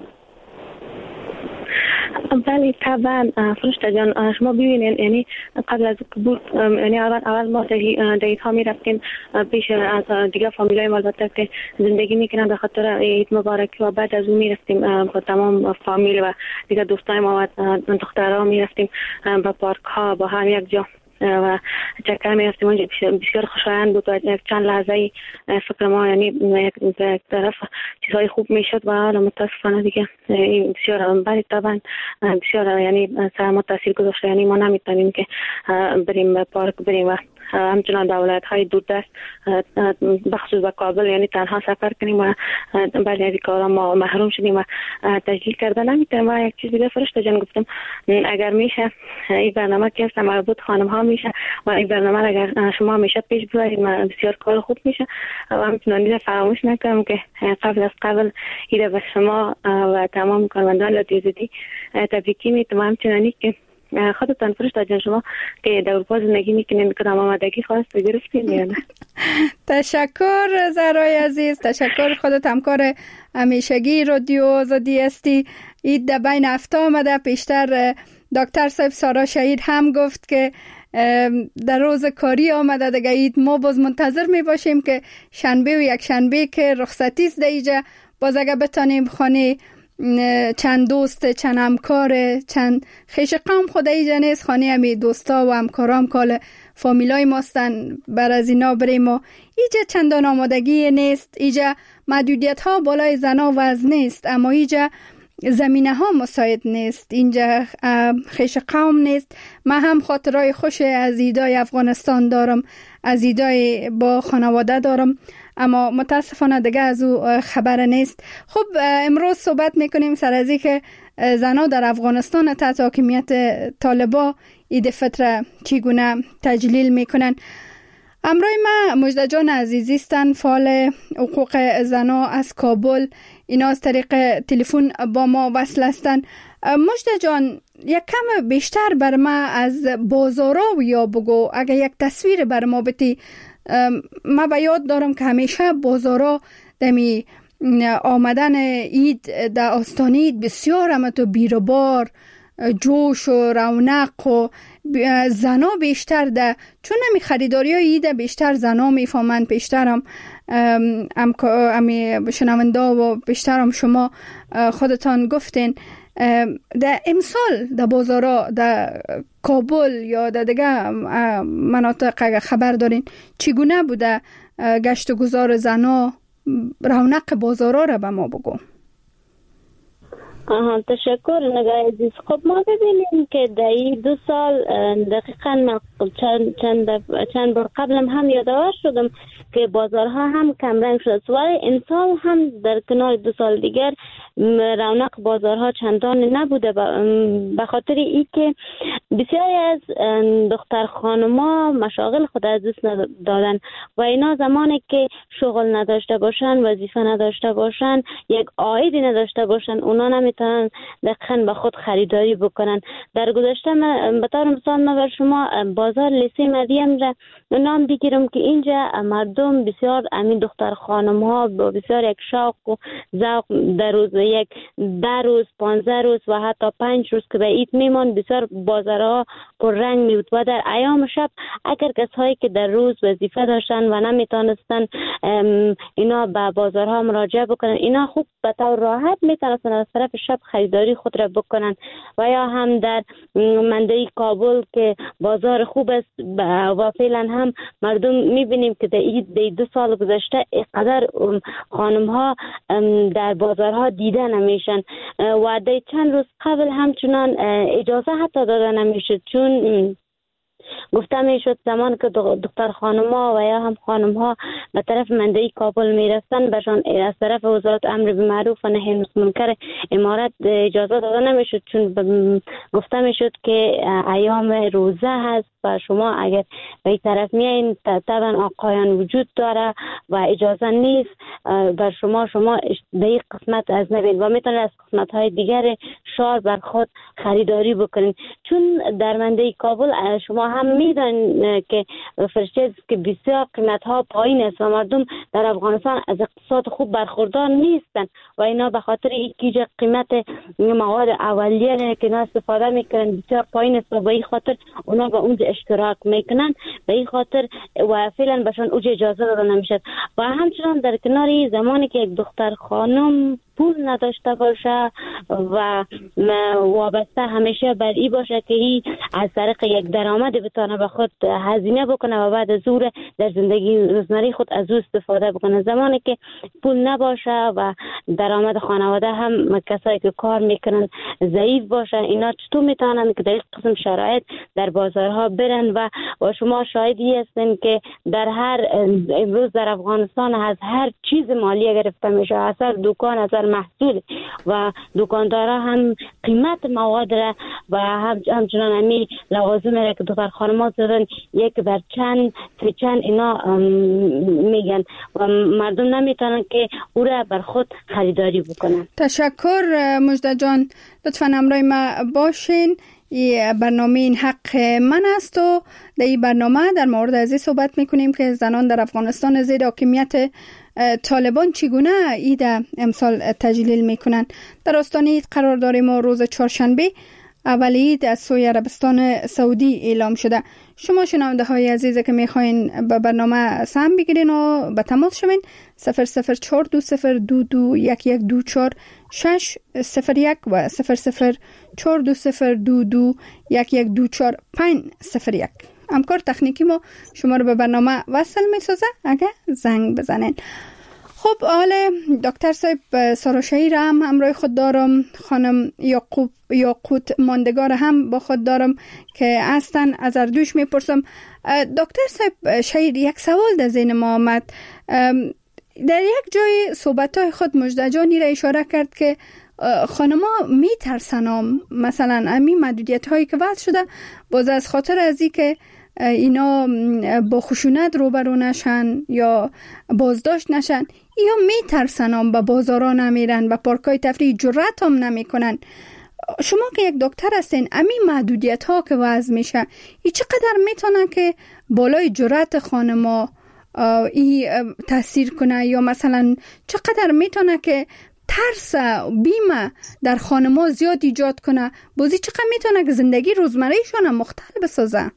[SPEAKER 10] بله طبعا فرشته جان، شما ببینید یعنی قبل از بود یعنی اول اول ما دیت ها می رفتیم پیش از دیگه فامیلای ما البته که زندگی میکنن به خاطر عید مبارک و بعد از اون می رفتیم با تمام فامیل و دیگه دوستای ما و دخترها می رفتیم به پارک ها با هم یک جا و چکر می‌رفتیم اونجا بسیار خوشایند بود و یک چند لحظه فکر ما یعنی یک طرف چیزهای خوب میشد و حالا متاسفانه دیگه این بسیار برای طبعا بسیار یعنی سر ما تاثیر گذاشته. یعنی ما نمیتونیم که بریم به پارک بریم و همچنان دولت های دوردست بخصوص به کابل یعنی تنها سفر کنیم و بعد از کارا ما محروم شدیم و تجلیل کردن نمیتونیم. و یک چیز دیگه فرشته جان گفتم اگر میشه این برنامه که است مربوط خانم ها میشه و این برنامه اگر شما میشه پیش ببرید بسیار کار خوب میشه و همچنان دیگه فراموش نکنم که قبل از قبل ایده به شما و تمام کارمندان رادیو آزادی تبریکی میتونم. همچنانی که خودتان فرشته جان شما که در اروپا زندگی میکنین کدام آمادگی خواست گرفتین یا نه؟
[SPEAKER 4] تشکر زهرای عزیز، تشکر. خودت همکار همیشگی رادیو آزادی هستی. اید در بین هفته آمده. پیشتر دکتر صاحب سارا شهید هم گفت که در روز کاری آمده دیگه اید. ما باز منتظر می باشیم که شنبه و یک شنبه که رخصتی است دیگه باز اگه بتانیم خانه چند دوست، چند همکار، چند خیش قوم خود ایجا نیست، خانه همی دوستا و همکارام کال فامیلای ماستن بر از اینا بریم و ایجا چندان آمادگی نیست. ایجا محدودیت ها بالای زنا وزن نیست اما ایجا زمینه ها مساعد نیست. اینجا خیش قوم نیست. من هم خاطرای خوش از ایدای افغانستان دارم، از ایدای با خانواده دارم اما متاسفانه دیگه از او خبر نیست. خب امروز صحبت میکنیم سر از که زنا در افغانستان تحت حاکمیت طالبا عید فطر چگونه تجلیل میکنن. امروی ما مجده جان عزیزی هستند، فعال حقوق زنا از کابل. اینا از طریق تلفن با ما وصل هستند. مجده جان یک کم بیشتر بر ما از بازارا یا بگو، اگه یک تصویر بر ما بتی. ما به یاد دارم که همیشه بازارا دمی آمدن اید در آستانه اید بسیار همه تو بیروبار جوش و رونق و زنا بیشتر ده، چون همی خریداری های ایده بیشتر زنا میفهمند. بیشترم امی شنونده و بیشترم شما خودتان گفتین در امسال در بازارا در کابل یا در دیگه مناطق خبر دارین چگونه بوده گشت و گذار زنا؟ رونق بازارا را به ما بگو.
[SPEAKER 5] آها تشکر نگاه عزیز. خب ما ببینیم که در این دو سال دقیقا من چند, چند, چند بار قبلم هم یادآور شدم که بازارها هم کمرنگ شده، ولی امسال هم در کنار دو سال دیگر رونق بازارها چندان نبوده به خاطر ای که بسیاری از دختر خانما مشاغل خود از دست دادن و اینا زمانی که شغل نداشته باشن، وظیفه نداشته باشن، یک عایدی نداشته باشن، اونا نمیتونن دقیقاً به خود خریداری بکنن. در گذشته به طور مثال من بر شما بازار لیسه مریم را نام بگیرم که اینجا مردم بسیار امین دختر خانم ها با بسیار یک شوق و ذوق در روز یک ده روز پانزده روز و حتی پنج روز که به عید میمان بسیار بازارها پر رنگ می بود و در ایام شب اگر کسایی که در روز وظیفه داشتن و نمیتونستن اینا به بازارها مراجعه بکنن، اینا خوب به طور راحت میتونستن از طرف شب خریداری خود را بکنن. و یا هم در منطقه کابل که بازار خوب است و فعلا هم مردم میبینیم که در عید دو سال گذشته اینقدر خانم ها در بازارها دیده نمیشن و در چند روز قبل همچنان اجازه حتی داده نمیشد، چون گفته میشد زمان که دختر خانم ها و یا هم خانم ها به طرف منطقه کابل میرفتن بهشان از طرف وزارت امر بالمعروف و نهی عن المنکر امارت اجازه داده نمیشد، چون گفته میشد که ایام روزه هست و شما اگر به این طرف میایین طبعا آقایان وجود داره و اجازه نیست بر شما شما به این قسمت از نبین و میتونید از قسمت های دیگر شهر بر خود خریداری بکنین. چون در منطقه کابل شما هم میدونید که فرشته که بسیار قیمت ها پایین است و مردم در افغانستان از اقتصاد خوب برخوردار نیستن و اینا به خاطر اینکه قیمت مواد اولیه که اینا استفاده میکنن بسیار پایین است و به این خاطر اونا به اونجا اشتراک میکنن، به این خاطر و فعلا بهشون اوج اجازه داده نمیشد. و همچنان در کنار زمانی که یک دختر خانم پول نداشته باشه و وابسته همیشه بر ای باشه که ای از طریق یک درآمد بتونه به خود هزینه بکنه و بعد از اون در زندگی روزمره خود از او استفاده بکنه. زمانی که پول نباشه و درآمد خانواده هم کسایی که کار میکنن ضعیف باشه، اینا چطور میتونن که در این قسم شرایط در بازارها برن و و شما شاهدی هستین که در هر امروز در افغانستان از هر چیز مالی گرفته میشه، از هر دکان، از هر محصول و دکاندارا هم قیمت مواد را و هم همچنان همی لوازم را که دختر خانم‌ها زدن یک بر چند سه چند اینا میگن و مردم نمیتونن که او را بر خود خریداری بکنن.
[SPEAKER 4] تشکر مجده جان، لطفاً همراه ما باشین. این برنامه این حق من است و در این برنامه در مورد از این صحبت میکنیم که زنان در افغانستان زیر حاکمیت طالبان چگونه عید امسال تجلیل میکنن. در آستانه عید قرار داریم و روز چهارشنبه اول عید از سوی عربستان سعودی اعلام شده. شما شنونده های عزیز که میخواین به برنامه سهم بگیرین و به تماس شوین صفر صفر چهار دو صفر دو دو یک یک دو چهار شش صفر یک و صفر صفر چهار دو صفر دو دو یک یک دو چهار پنج صفر یک. همکار تکنیکی ما شما رو به برنامه وصل میسازه اگه زنگ بزنین. خب حال دکتر صاحب سارا شهیر هم همراه خود دارم، خانم یعقوب یاقوت ماندگار هم با خود دارم که هستن. از اردوش میپرسم دکتر صاحب شهیر، یک سوال در ذهن ما آمد. در یک جای صحبت‌های خود مجده جانی را اشاره کرد که خانما میترسن مثلا امی محدودیت هایی که وضع شده باز از خاطر از این که اینا با خشونت روبرو نشن یا بازداشت نشن یا میترسن به بازارا نمیرن، به پارکای تفریح جرأت هم نمیکنن. شما که یک دکتر هستین، امی محدودیت ها که وضع میشه ای چقدر میتونه که بالای جرأت خانما ای تاثیر کنه یا مثلا چقدر میتونه که ترس بیمه در خانما زیاد ایجاد کنه، بازی چقدر میتونه که زندگی روزمرهشون مختل بسازه؟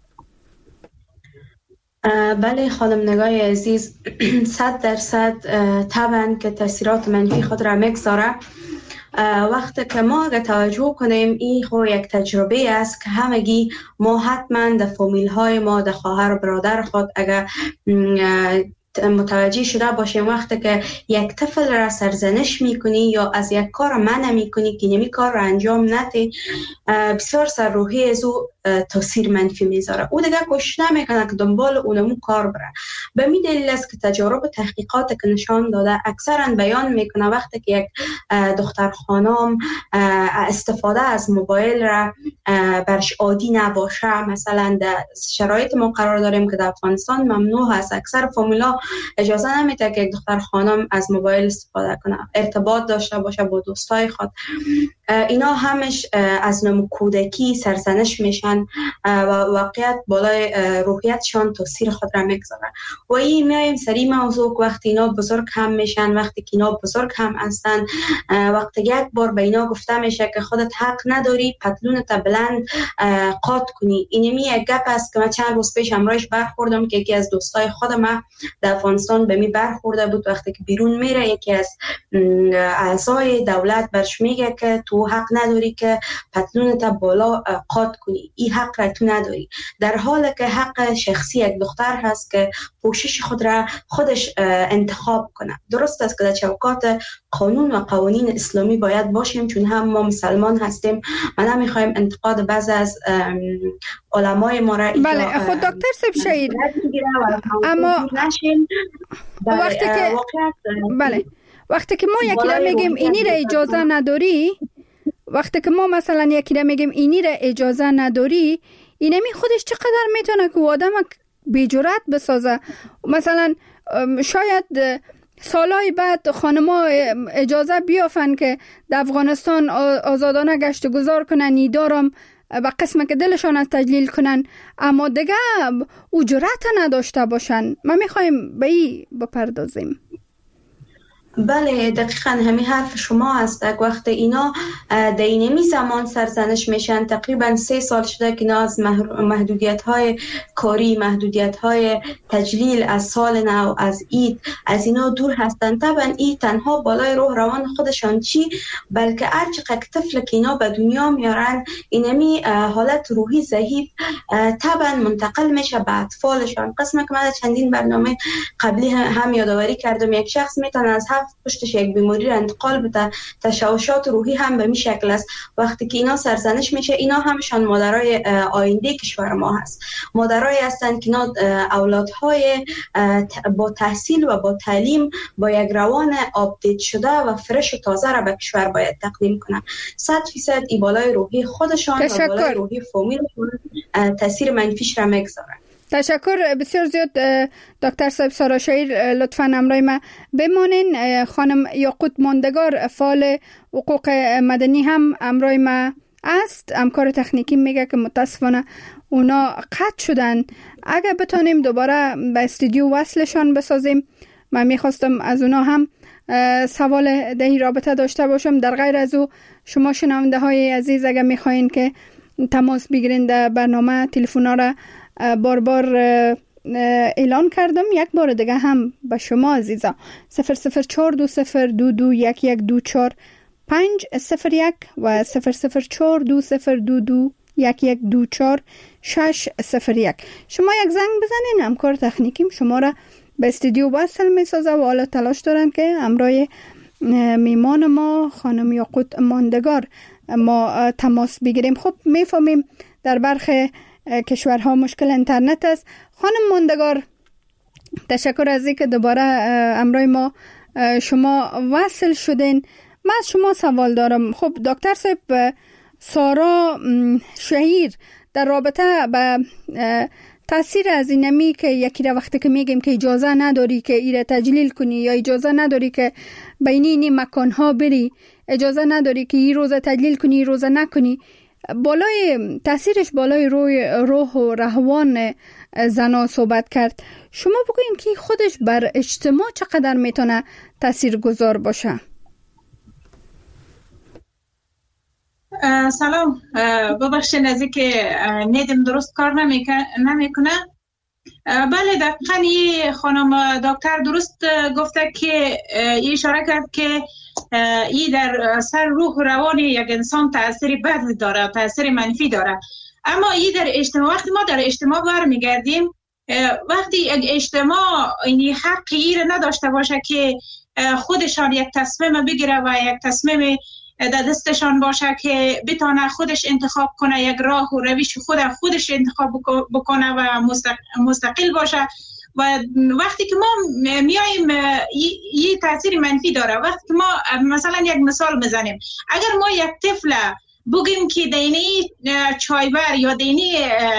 [SPEAKER 6] بله خانم نگاه عزیز، صد درصد طبعا که تاثیرات منفی خود را میگذاره. وقتی که ما اگه توجه کنیم این خو یک تجربه است که همگی ما حتما در فامیل های ما، در خواهر و برادر خود اگه متوجه شده باشیم وقتی که یک طفل را سرزنش میکنی یا از یک کار منع میکنی که نمی کار را انجام نده، بسیار سر روحی از او تاثیر منفی میذاره. او دیگه کوشش نمیکنه که دنبال اونمون کار بره. به می دلیل است که تجارب و تحقیقات که نشان داده اکثرا بیان میکنه وقتی که یک دختر خانم استفاده از موبایل را برش عادی نباشه، مثلا در شرایط ما قرار داریم که در افغانستان ممنوع است، اکثر فامیلا اجازه نمیده که یک دختر خانم از موبایل استفاده کنه، ارتباط داشته باشه با دوستای خود. اینا همش از نمو کودکی سرزنش میشن و واقعیت بالای روحیتشان تاثیر خود را میگذاره. و این میایم سری موضوع که وقتی اینا بزرگ هم میشن، وقتی که اینا بزرگ هم هستن، وقتی یک بار به اینا گفته میشه که خودت حق نداری پتلونت بلند قات کنی. اینمی یک گپ است که من چند روز پیش همراهش برخوردم که یکی از دوستای خودم در افغانستان به می برخورده بود. وقتی که بیرون میره یکی از اعضای دولت برش میگه که تو حق نداری که پتلونت بالا قات کنی، این حق را تو نداری، در حالی که حق شخصی یک دختر هست که پوشش خود را خودش انتخاب کنه. درست است که در چوکات قانون و قوانین اسلامی باید باشیم، چون هم ما مسلمان هستیم. ما نمیخوایم انتقاد بعض از علمای ما را
[SPEAKER 4] بله خود دکتر صاحب شهید، اما وقتی که بله وقتی که ما یکی را میگیم اینی را اجازه نداری، وقتی که ما مثلا یکی را میگیم اینی را اجازه نداری، اینمی خودش چقدر میتونه که آدم بی جرأت بسازه. مثلا شاید سالهای بعد خانما اجازه بیافن که در افغانستان آزادانه گشت گذار کنن، نیدارم و قسم که دلشان از تجلیل کنن، اما دیگه او جرأت نداشته باشن. ما میخوایم به این بپردازیم.
[SPEAKER 6] بله دقیقاً همین حرف شما است. وقت اینا در اینمی زمان سرزنش میشن، تقریبا سه سال شده که اینا از محدودیت های کاری، محدودیت های تجلیل از سال نو، از عید، از اینا دور هستن. طبعا این تنها بالای روح روان خودشان چی، بلکه هر چقدر طفل که اینا به دنیا میارن اینمی حالت روحی ضعیف طبعا منتقل میشه به اطفالشان. قسمه که من چندین برنامه قبلی هم یادآوری کردم، یک شخص میتونه از هفت پشتش یک بیماری را انتقال بده. تشوشات روحی هم به می شکل است. وقتی که اینا سرزنش میشه، اینا همشان مادرای آینده کشور ما هست. مادرای هستند که اینا اولادهای با تحصیل و با تعلیم با یک روان آپدیت شده و فرش و تازه را به کشور باید تقدیم کنند. صد فیصد ای بالای روحی خودشان و بالای روحی فامیلشون تاثیر منفیش را میگذارن.
[SPEAKER 4] تشکر بسیار زیاد دکتر صاحب سارا شهیر. لطفاً همراه ما بمانین. خانم یاقوت ماندگار فعال حقوق مدنی هم همراه ما است. همکار تکنیکی میگه که متاسفانه اونا قطع شدن. اگر بتونیم دوباره به استودیو وصلشان بسازیم، من میخواستم از اونا هم سوال دهی رابطه داشته باشم. در غیر از او شما شنونده های عزیز اگر میخواین که تماس بگیرین در برنامه، تلفونا را بار بار اعلان کردم. یک بار دیگه هم به شما عزیزا صفر صفر چهار دو صفر دو دو یک یک دو چهار پنج صفر یک و صفر صفر چهار دو صفر دو دو یک یک دو چهار شش صفر یک. شما یک زنگ بزنین، همکار تکنیکیم شما را به استودیو وصل می سازه و حالا تلاش دارن که همراه میمان ما خانم یاقوت ماندگار ما تماس بگیریم. خب میفهمیم در برخی کشورها مشکل اینترنت است. خانم ماندگار تشکر از اینکه دوباره همراه ما شما وصل شدین. من از شما سوال دارم. خب دکتر صاحب سارا شهیر در رابطه به تاثیر از اینمی که یکی را وقتی که میگیم که اجازه نداری که ایره تجلیل کنی یا اجازه نداری که بین این مکانها بری، اجازه نداری که این روزه تجلیل کنی این روزه نکنی، بالای تاثیرش بالای روی روح و روان زنا صحبت کرد. شما بگوین که خودش بر اجتماع چقدر میتونه تاثیر گذار باشه؟
[SPEAKER 7] سلام، ببخشید از اینکه ندیم درست کار نمیکنه. بله دقیقاً خانم دکتر درست گفته که اشاره کرد که این در سر روح و روان یک انسان تأثیر بد داره، تأثیر منفی داره. اما این در اجتماع، وقتی ما در اجتماع برمیگردیم، وقتی یک اجتماع این حقی را نداشته باشه که خودشان یک تصمیم بگیره و یک تصمیم در دستشان باشه که بتونه خودش انتخاب کنه، یک راه و روش خود خودش انتخاب بکنه و مستقل باشه، و وقتی که ما میایم یه تاثیر منفی داره. وقتی که ما مثلا یک مثال بزنیم، اگر ما یک طفل بگیم که دینی چایبر یا دینی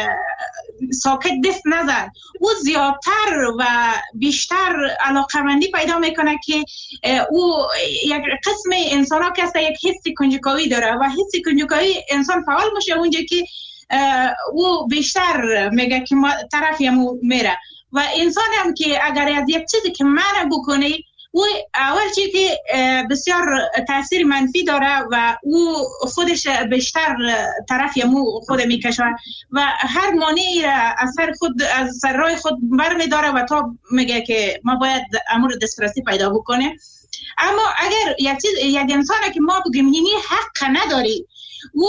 [SPEAKER 7] ساکت دست نزن، او زیادتر و بیشتر علاقمندی پیدا میکنه که او یک قسم انسان ها که است یک حس کنجکاوی داره و حس کنجکاوی انسان فعال میشه اونجا که او بیشتر میگه که ما طرفی همو میره. و انسان هم که اگر از یک چیزی که منع بکنه، او اول چیزی که بسیار تاثیر منفی داره و او خودش بیشتر طرفی مو خود میکشه و هر مانعی را از سر خود از سر راه خود برمی داره و تا میگه که ما باید امور دسترسی پیدا بکنه. اما اگر یک چیز یک انسان که ما بگیم اینی حق نداری، او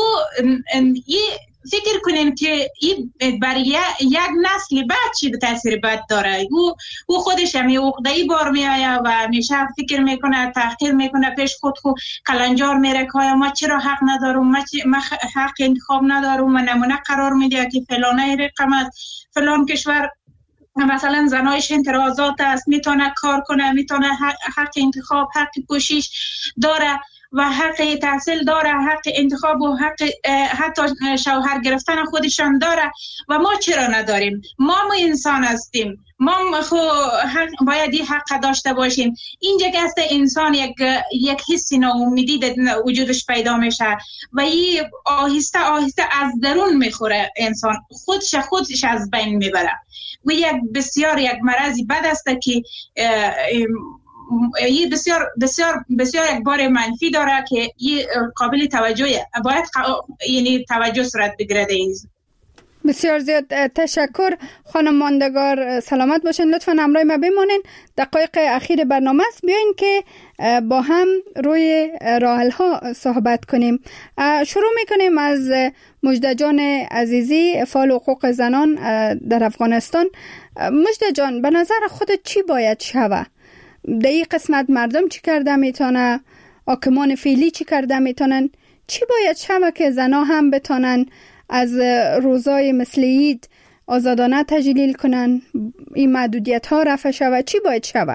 [SPEAKER 7] فکر کنیم که این برای یک نسل بعد چی تاثیر بد داره. او او خودش هم عقده‌ای بار میآید و میشه فکر میکنه، تحقیر میکنه پیش خود، خود کلنجار میره که ما چرا حق ندارم، ما, ما حق انتخاب ندارم و نمونه قرار میده که فلانه رقم است، فلان کشور مثلا زنایش انترازات است، میتونه کار کنه، میتونه حق, حق انتخاب، حق پوشش داره و حق تحصیل داره، حق انتخاب و حق حتی شوهر گرفتن خودشان داره و ما چرا نداریم؟ ما ما انسان هستیم، ما خو باید این حق داشته باشیم. اینجا که است انسان یک یک حس ناامیدی در وجودش پیدا میشه و این آهسته آهسته از درون میخوره، انسان خودش خودش از بین میبره و یک بسیار یک مرضی بد است که این بسیار بسیار بسیار یک بار منفی داره که این قابل توجهه، باید یعنی توجه صورت بگیره. این
[SPEAKER 4] بسیار زیاد تشکر خانم ماندگار، سلامت باشین. لطفا همراه ما بمانین، دقایق اخیر برنامه است، بیاین که با هم روی راحل ها صحبت کنیم. شروع میکنیم از مجده جان عزیزی، فعال حقوق زنان در افغانستان. مجده جان، به نظر خودت چی باید شوه؟ در این قسمت مردم چی کرده میتونه؟ حاکمان فعلی چی کرده میتونن؟ چی باید شوه که زنها هم بتونن از روزای مثل عید آزادانه تجلیل کنن، این محدودیت ها رفع شود؟ چی باید شود؟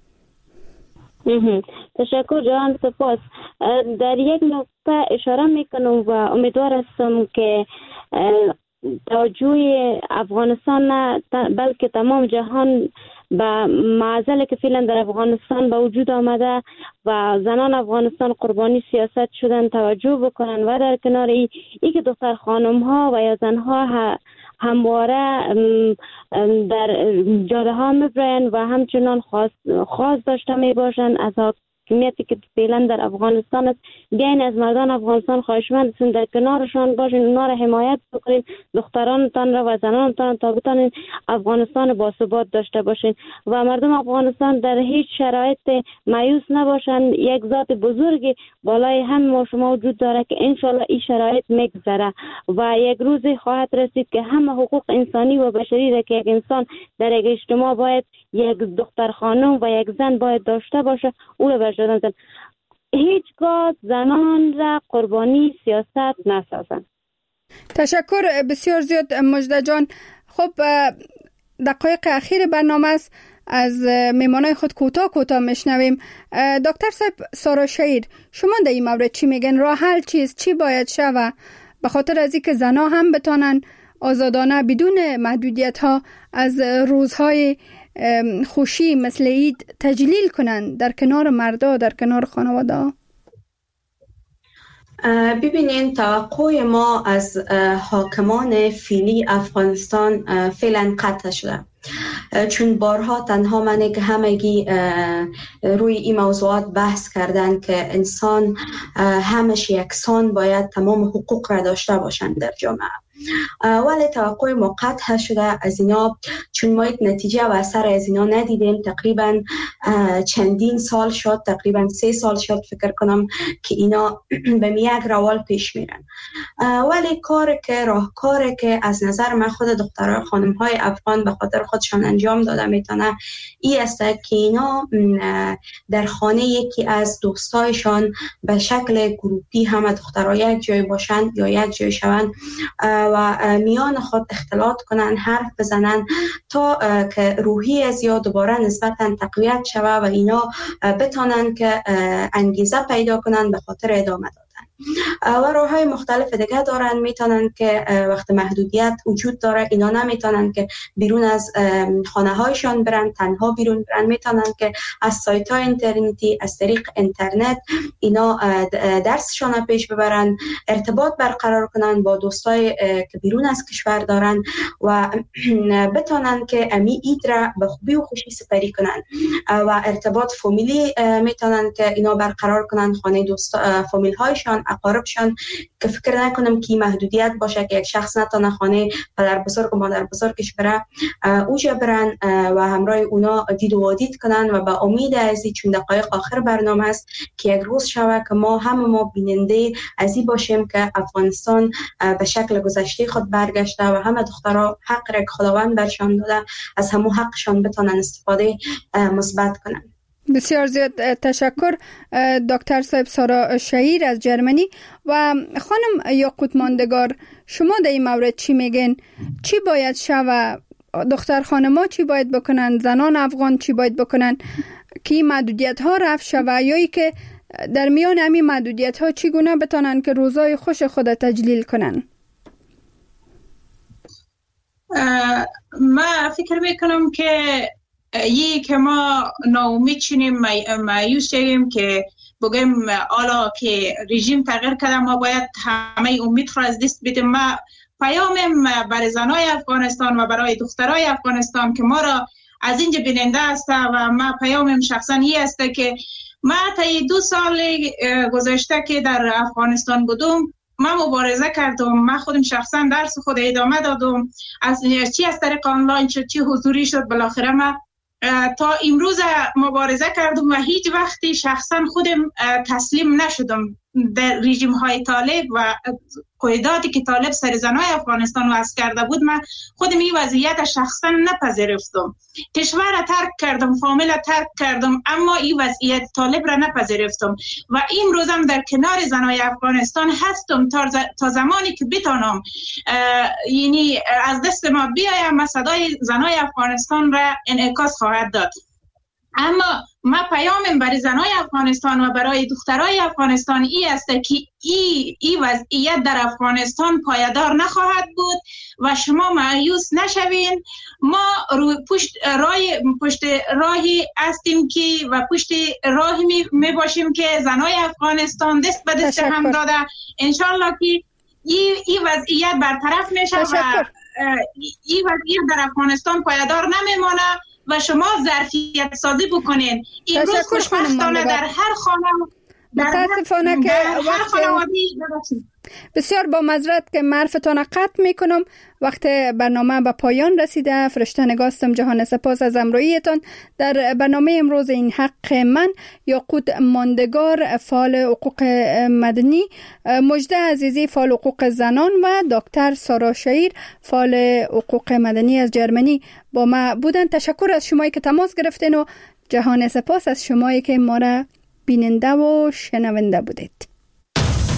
[SPEAKER 5] تشکر جان، سپاس. در یک نقطه اشاره میکنم و امیدوار هستم که توجه افغانستان نه بلکه تمام جهان به معضلی که فعلا در افغانستان به وجود آمده و زنان افغانستان قربانی سیاست شدن توجه بکنن و در کنار ای, ای که دختر خانم ها و یا زن ها همواره در جاده ها میبرن و همچنان خواست, خواست داشته می باشن از حاکمیتی که فعلا در افغانستان است. بیاین از مردان افغانستان خواهشمند هستیم در کنارشان باشین، اونا را حمایت بکنین، دخترانتان را و زنانتان تا بتانین افغانستان باثبات داشته باشین و مردم افغانستان در هیچ شرایط مایوس نباشن. یک ذات بزرگی بالای هم ما شما وجود داره که انشالله این شرایط میگذره و یک روزی خواهد رسید که همه حقوق انسانی و بشری را که یک انسان در یک اجتماع باید یک دختر خانم و یک زن باید داشته باشه او را برجادن زن. هیچگاه زنان را قربانی سیاست نسازن.
[SPEAKER 4] تشکر بسیار زیاد مجده جان. خب دقایق اخیر برنامه است، از میمانای خود کوتاه کوتاه میشنویم. دکتر صاحب سارا شهیر، شما در این مورد چی میگن؟ راه حل چیست؟ چی باید شوه به خاطر از اینکه زنها هم بتانن آزادانه بدون محدودیت ها از روزهای خوشی مثل عید تجلیل کنن در کنار مردا، در کنار خانواده؟
[SPEAKER 6] ببینین، توقع ما از حاکمان فعلی افغانستان فعلا قطع شده، چون بارها تنها منه که همگی روی این موضوعات بحث کردن که انسان همش یکسان باید تمام حقوق را داشته باشند در جامعه، ولی توقع ما قطع شده از اینا، چون ما یک نتیجه و اثر از اینا ندیدیم. تقریبا چندین سال شد، تقریبا سه سال شد فکر کنم که اینا به یک روال پیش میرن، ولی کار که راهکار که از نظر من خود دخترای خانم های افغان به خاطر خودشان انجام داده میتونه ای است که اینا در خانه یکی از دوستایشان به شکل گروپی همه دخترها یک جای باشند یا یک جای شوند و میان خود اختلاط کنن، حرف بزنن تا که روحی از یا دوباره نسبتا تقویت شوه و اینا بتانن که انگیزه پیدا کنن به خاطر ادامه دادن. و راه های مختلف دیگه دارن، میتونن که وقت محدودیت وجود داره اینا نمیتونن که بیرون از خانه هایشان برن، تنها بیرون برن، میتونن که از سایت های اینترنتی از طریق اینترنت اینا درسشان پیش ببرن، ارتباط برقرار کنن با دوستای که بیرون از کشور دارن و بتونن که امی اید را به خوبی و خوشی سپری کنن و ارتباط فامیلی میتونن که اینا برقرار کنن، خانه دوست فامیل هایشان، اقاربشان، که فکر نکنم که محدودیت باشه که یک شخص نتونه خانه پدر بزرگ و مادر بزرگش بره اوجا برن و همراه اونا دید و وادید کنن و با امید ازی، چون دقایق آخر برنامه است که یک روز شوه که ما همه ما بیننده ازی باشیم که افغانستان به شکل گذشته خود برگشته و همه دخترها حق را که خداوند برشان داده از همون حقشان بتونن استفاده مثبت کنن.
[SPEAKER 4] بسیار زیاد تشکر دکتر صاحب سارا شهیر از جرمنی. و خانم یاقوت ماندگار، شما در این مورد چی میگن؟ چی باید شوه؟ دختر خانما چی باید بکنن؟ زنان افغان چی باید بکنن که این محدودیت ها رفع شوه، یا ای که در میان همین محدودیت ها چگونه بتانن که روزای خوش خود تجلیل کنن؟
[SPEAKER 7] ما فکر میکنم که یی که ما ناامید شیم، مایوس شیم که بگیم حالا که رژیم تغییر کرده ما باید همه امید را از دست بدیم. ما پیامم برای زنای افغانستان و برای دخترای افغانستان که ما را از اینجا بیننده است و ما پیامم شخصا این است که ما تا دو سال گذشته که در افغانستان بودم ما مبارزه کردم. ما خودم شخصا درس خود ادامه دادم، از چی از طریق آنلاین شد چی حضوری شد، بالاخره ما تا امروز مبارزه کردم و هیچ وقتی شخصا خودم تسلیم نشدم در رژیم های طالب و قیداتی که طالب سر زنای افغانستان وضع کرده بود. من خودم این وضعیت شخصا نپذیرفتم. کشور را ترک کردم، فامیل را ترک کردم، اما این وضعیت طالب را نپذیرفتم و امروز هم در کنار زنای افغانستان هستم تا زمانی که بتانم یعنی از دست ما بیایم و صدای زنای افغانستان را انعکاس خواهد داد. اما ما پیامم برای زنای افغانستان و برای دخترای افغانستان ای است که ای, ای وضعیت در افغانستان پایدار نخواهد بود و شما مایوس نشوین. ما روی پشت راه پشت راهی هستیم که و پشت راهی می, می باشیم که زنای افغانستان دست به دست هم داده انشالله که ای, ای وضعیت برطرف میشه و ای وضعیت در افغانستان پایدار نمیمانه و شما ظرفیت سازی بکنین. امروز خوشبختانه در هر خانه
[SPEAKER 4] متاسفانه که بسیار با معذرت که معرفتان قطع میکنم، وقت برنامه به پایان رسیده. فرشته نگاستم جهان سپاس از همراهیتان در برنامه امروز این حق من. یاقوت ماندگار فعال حقوق مدنی، مجده عزیزی فعال حقوق زنان و دکتر سارا شعیر فعال حقوق مدنی از جرمنی با ما بودن. تشکر از شمایی که تماس گرفتین و جهان سپاس از شمایی که ما را بیننده و شنونده بودید.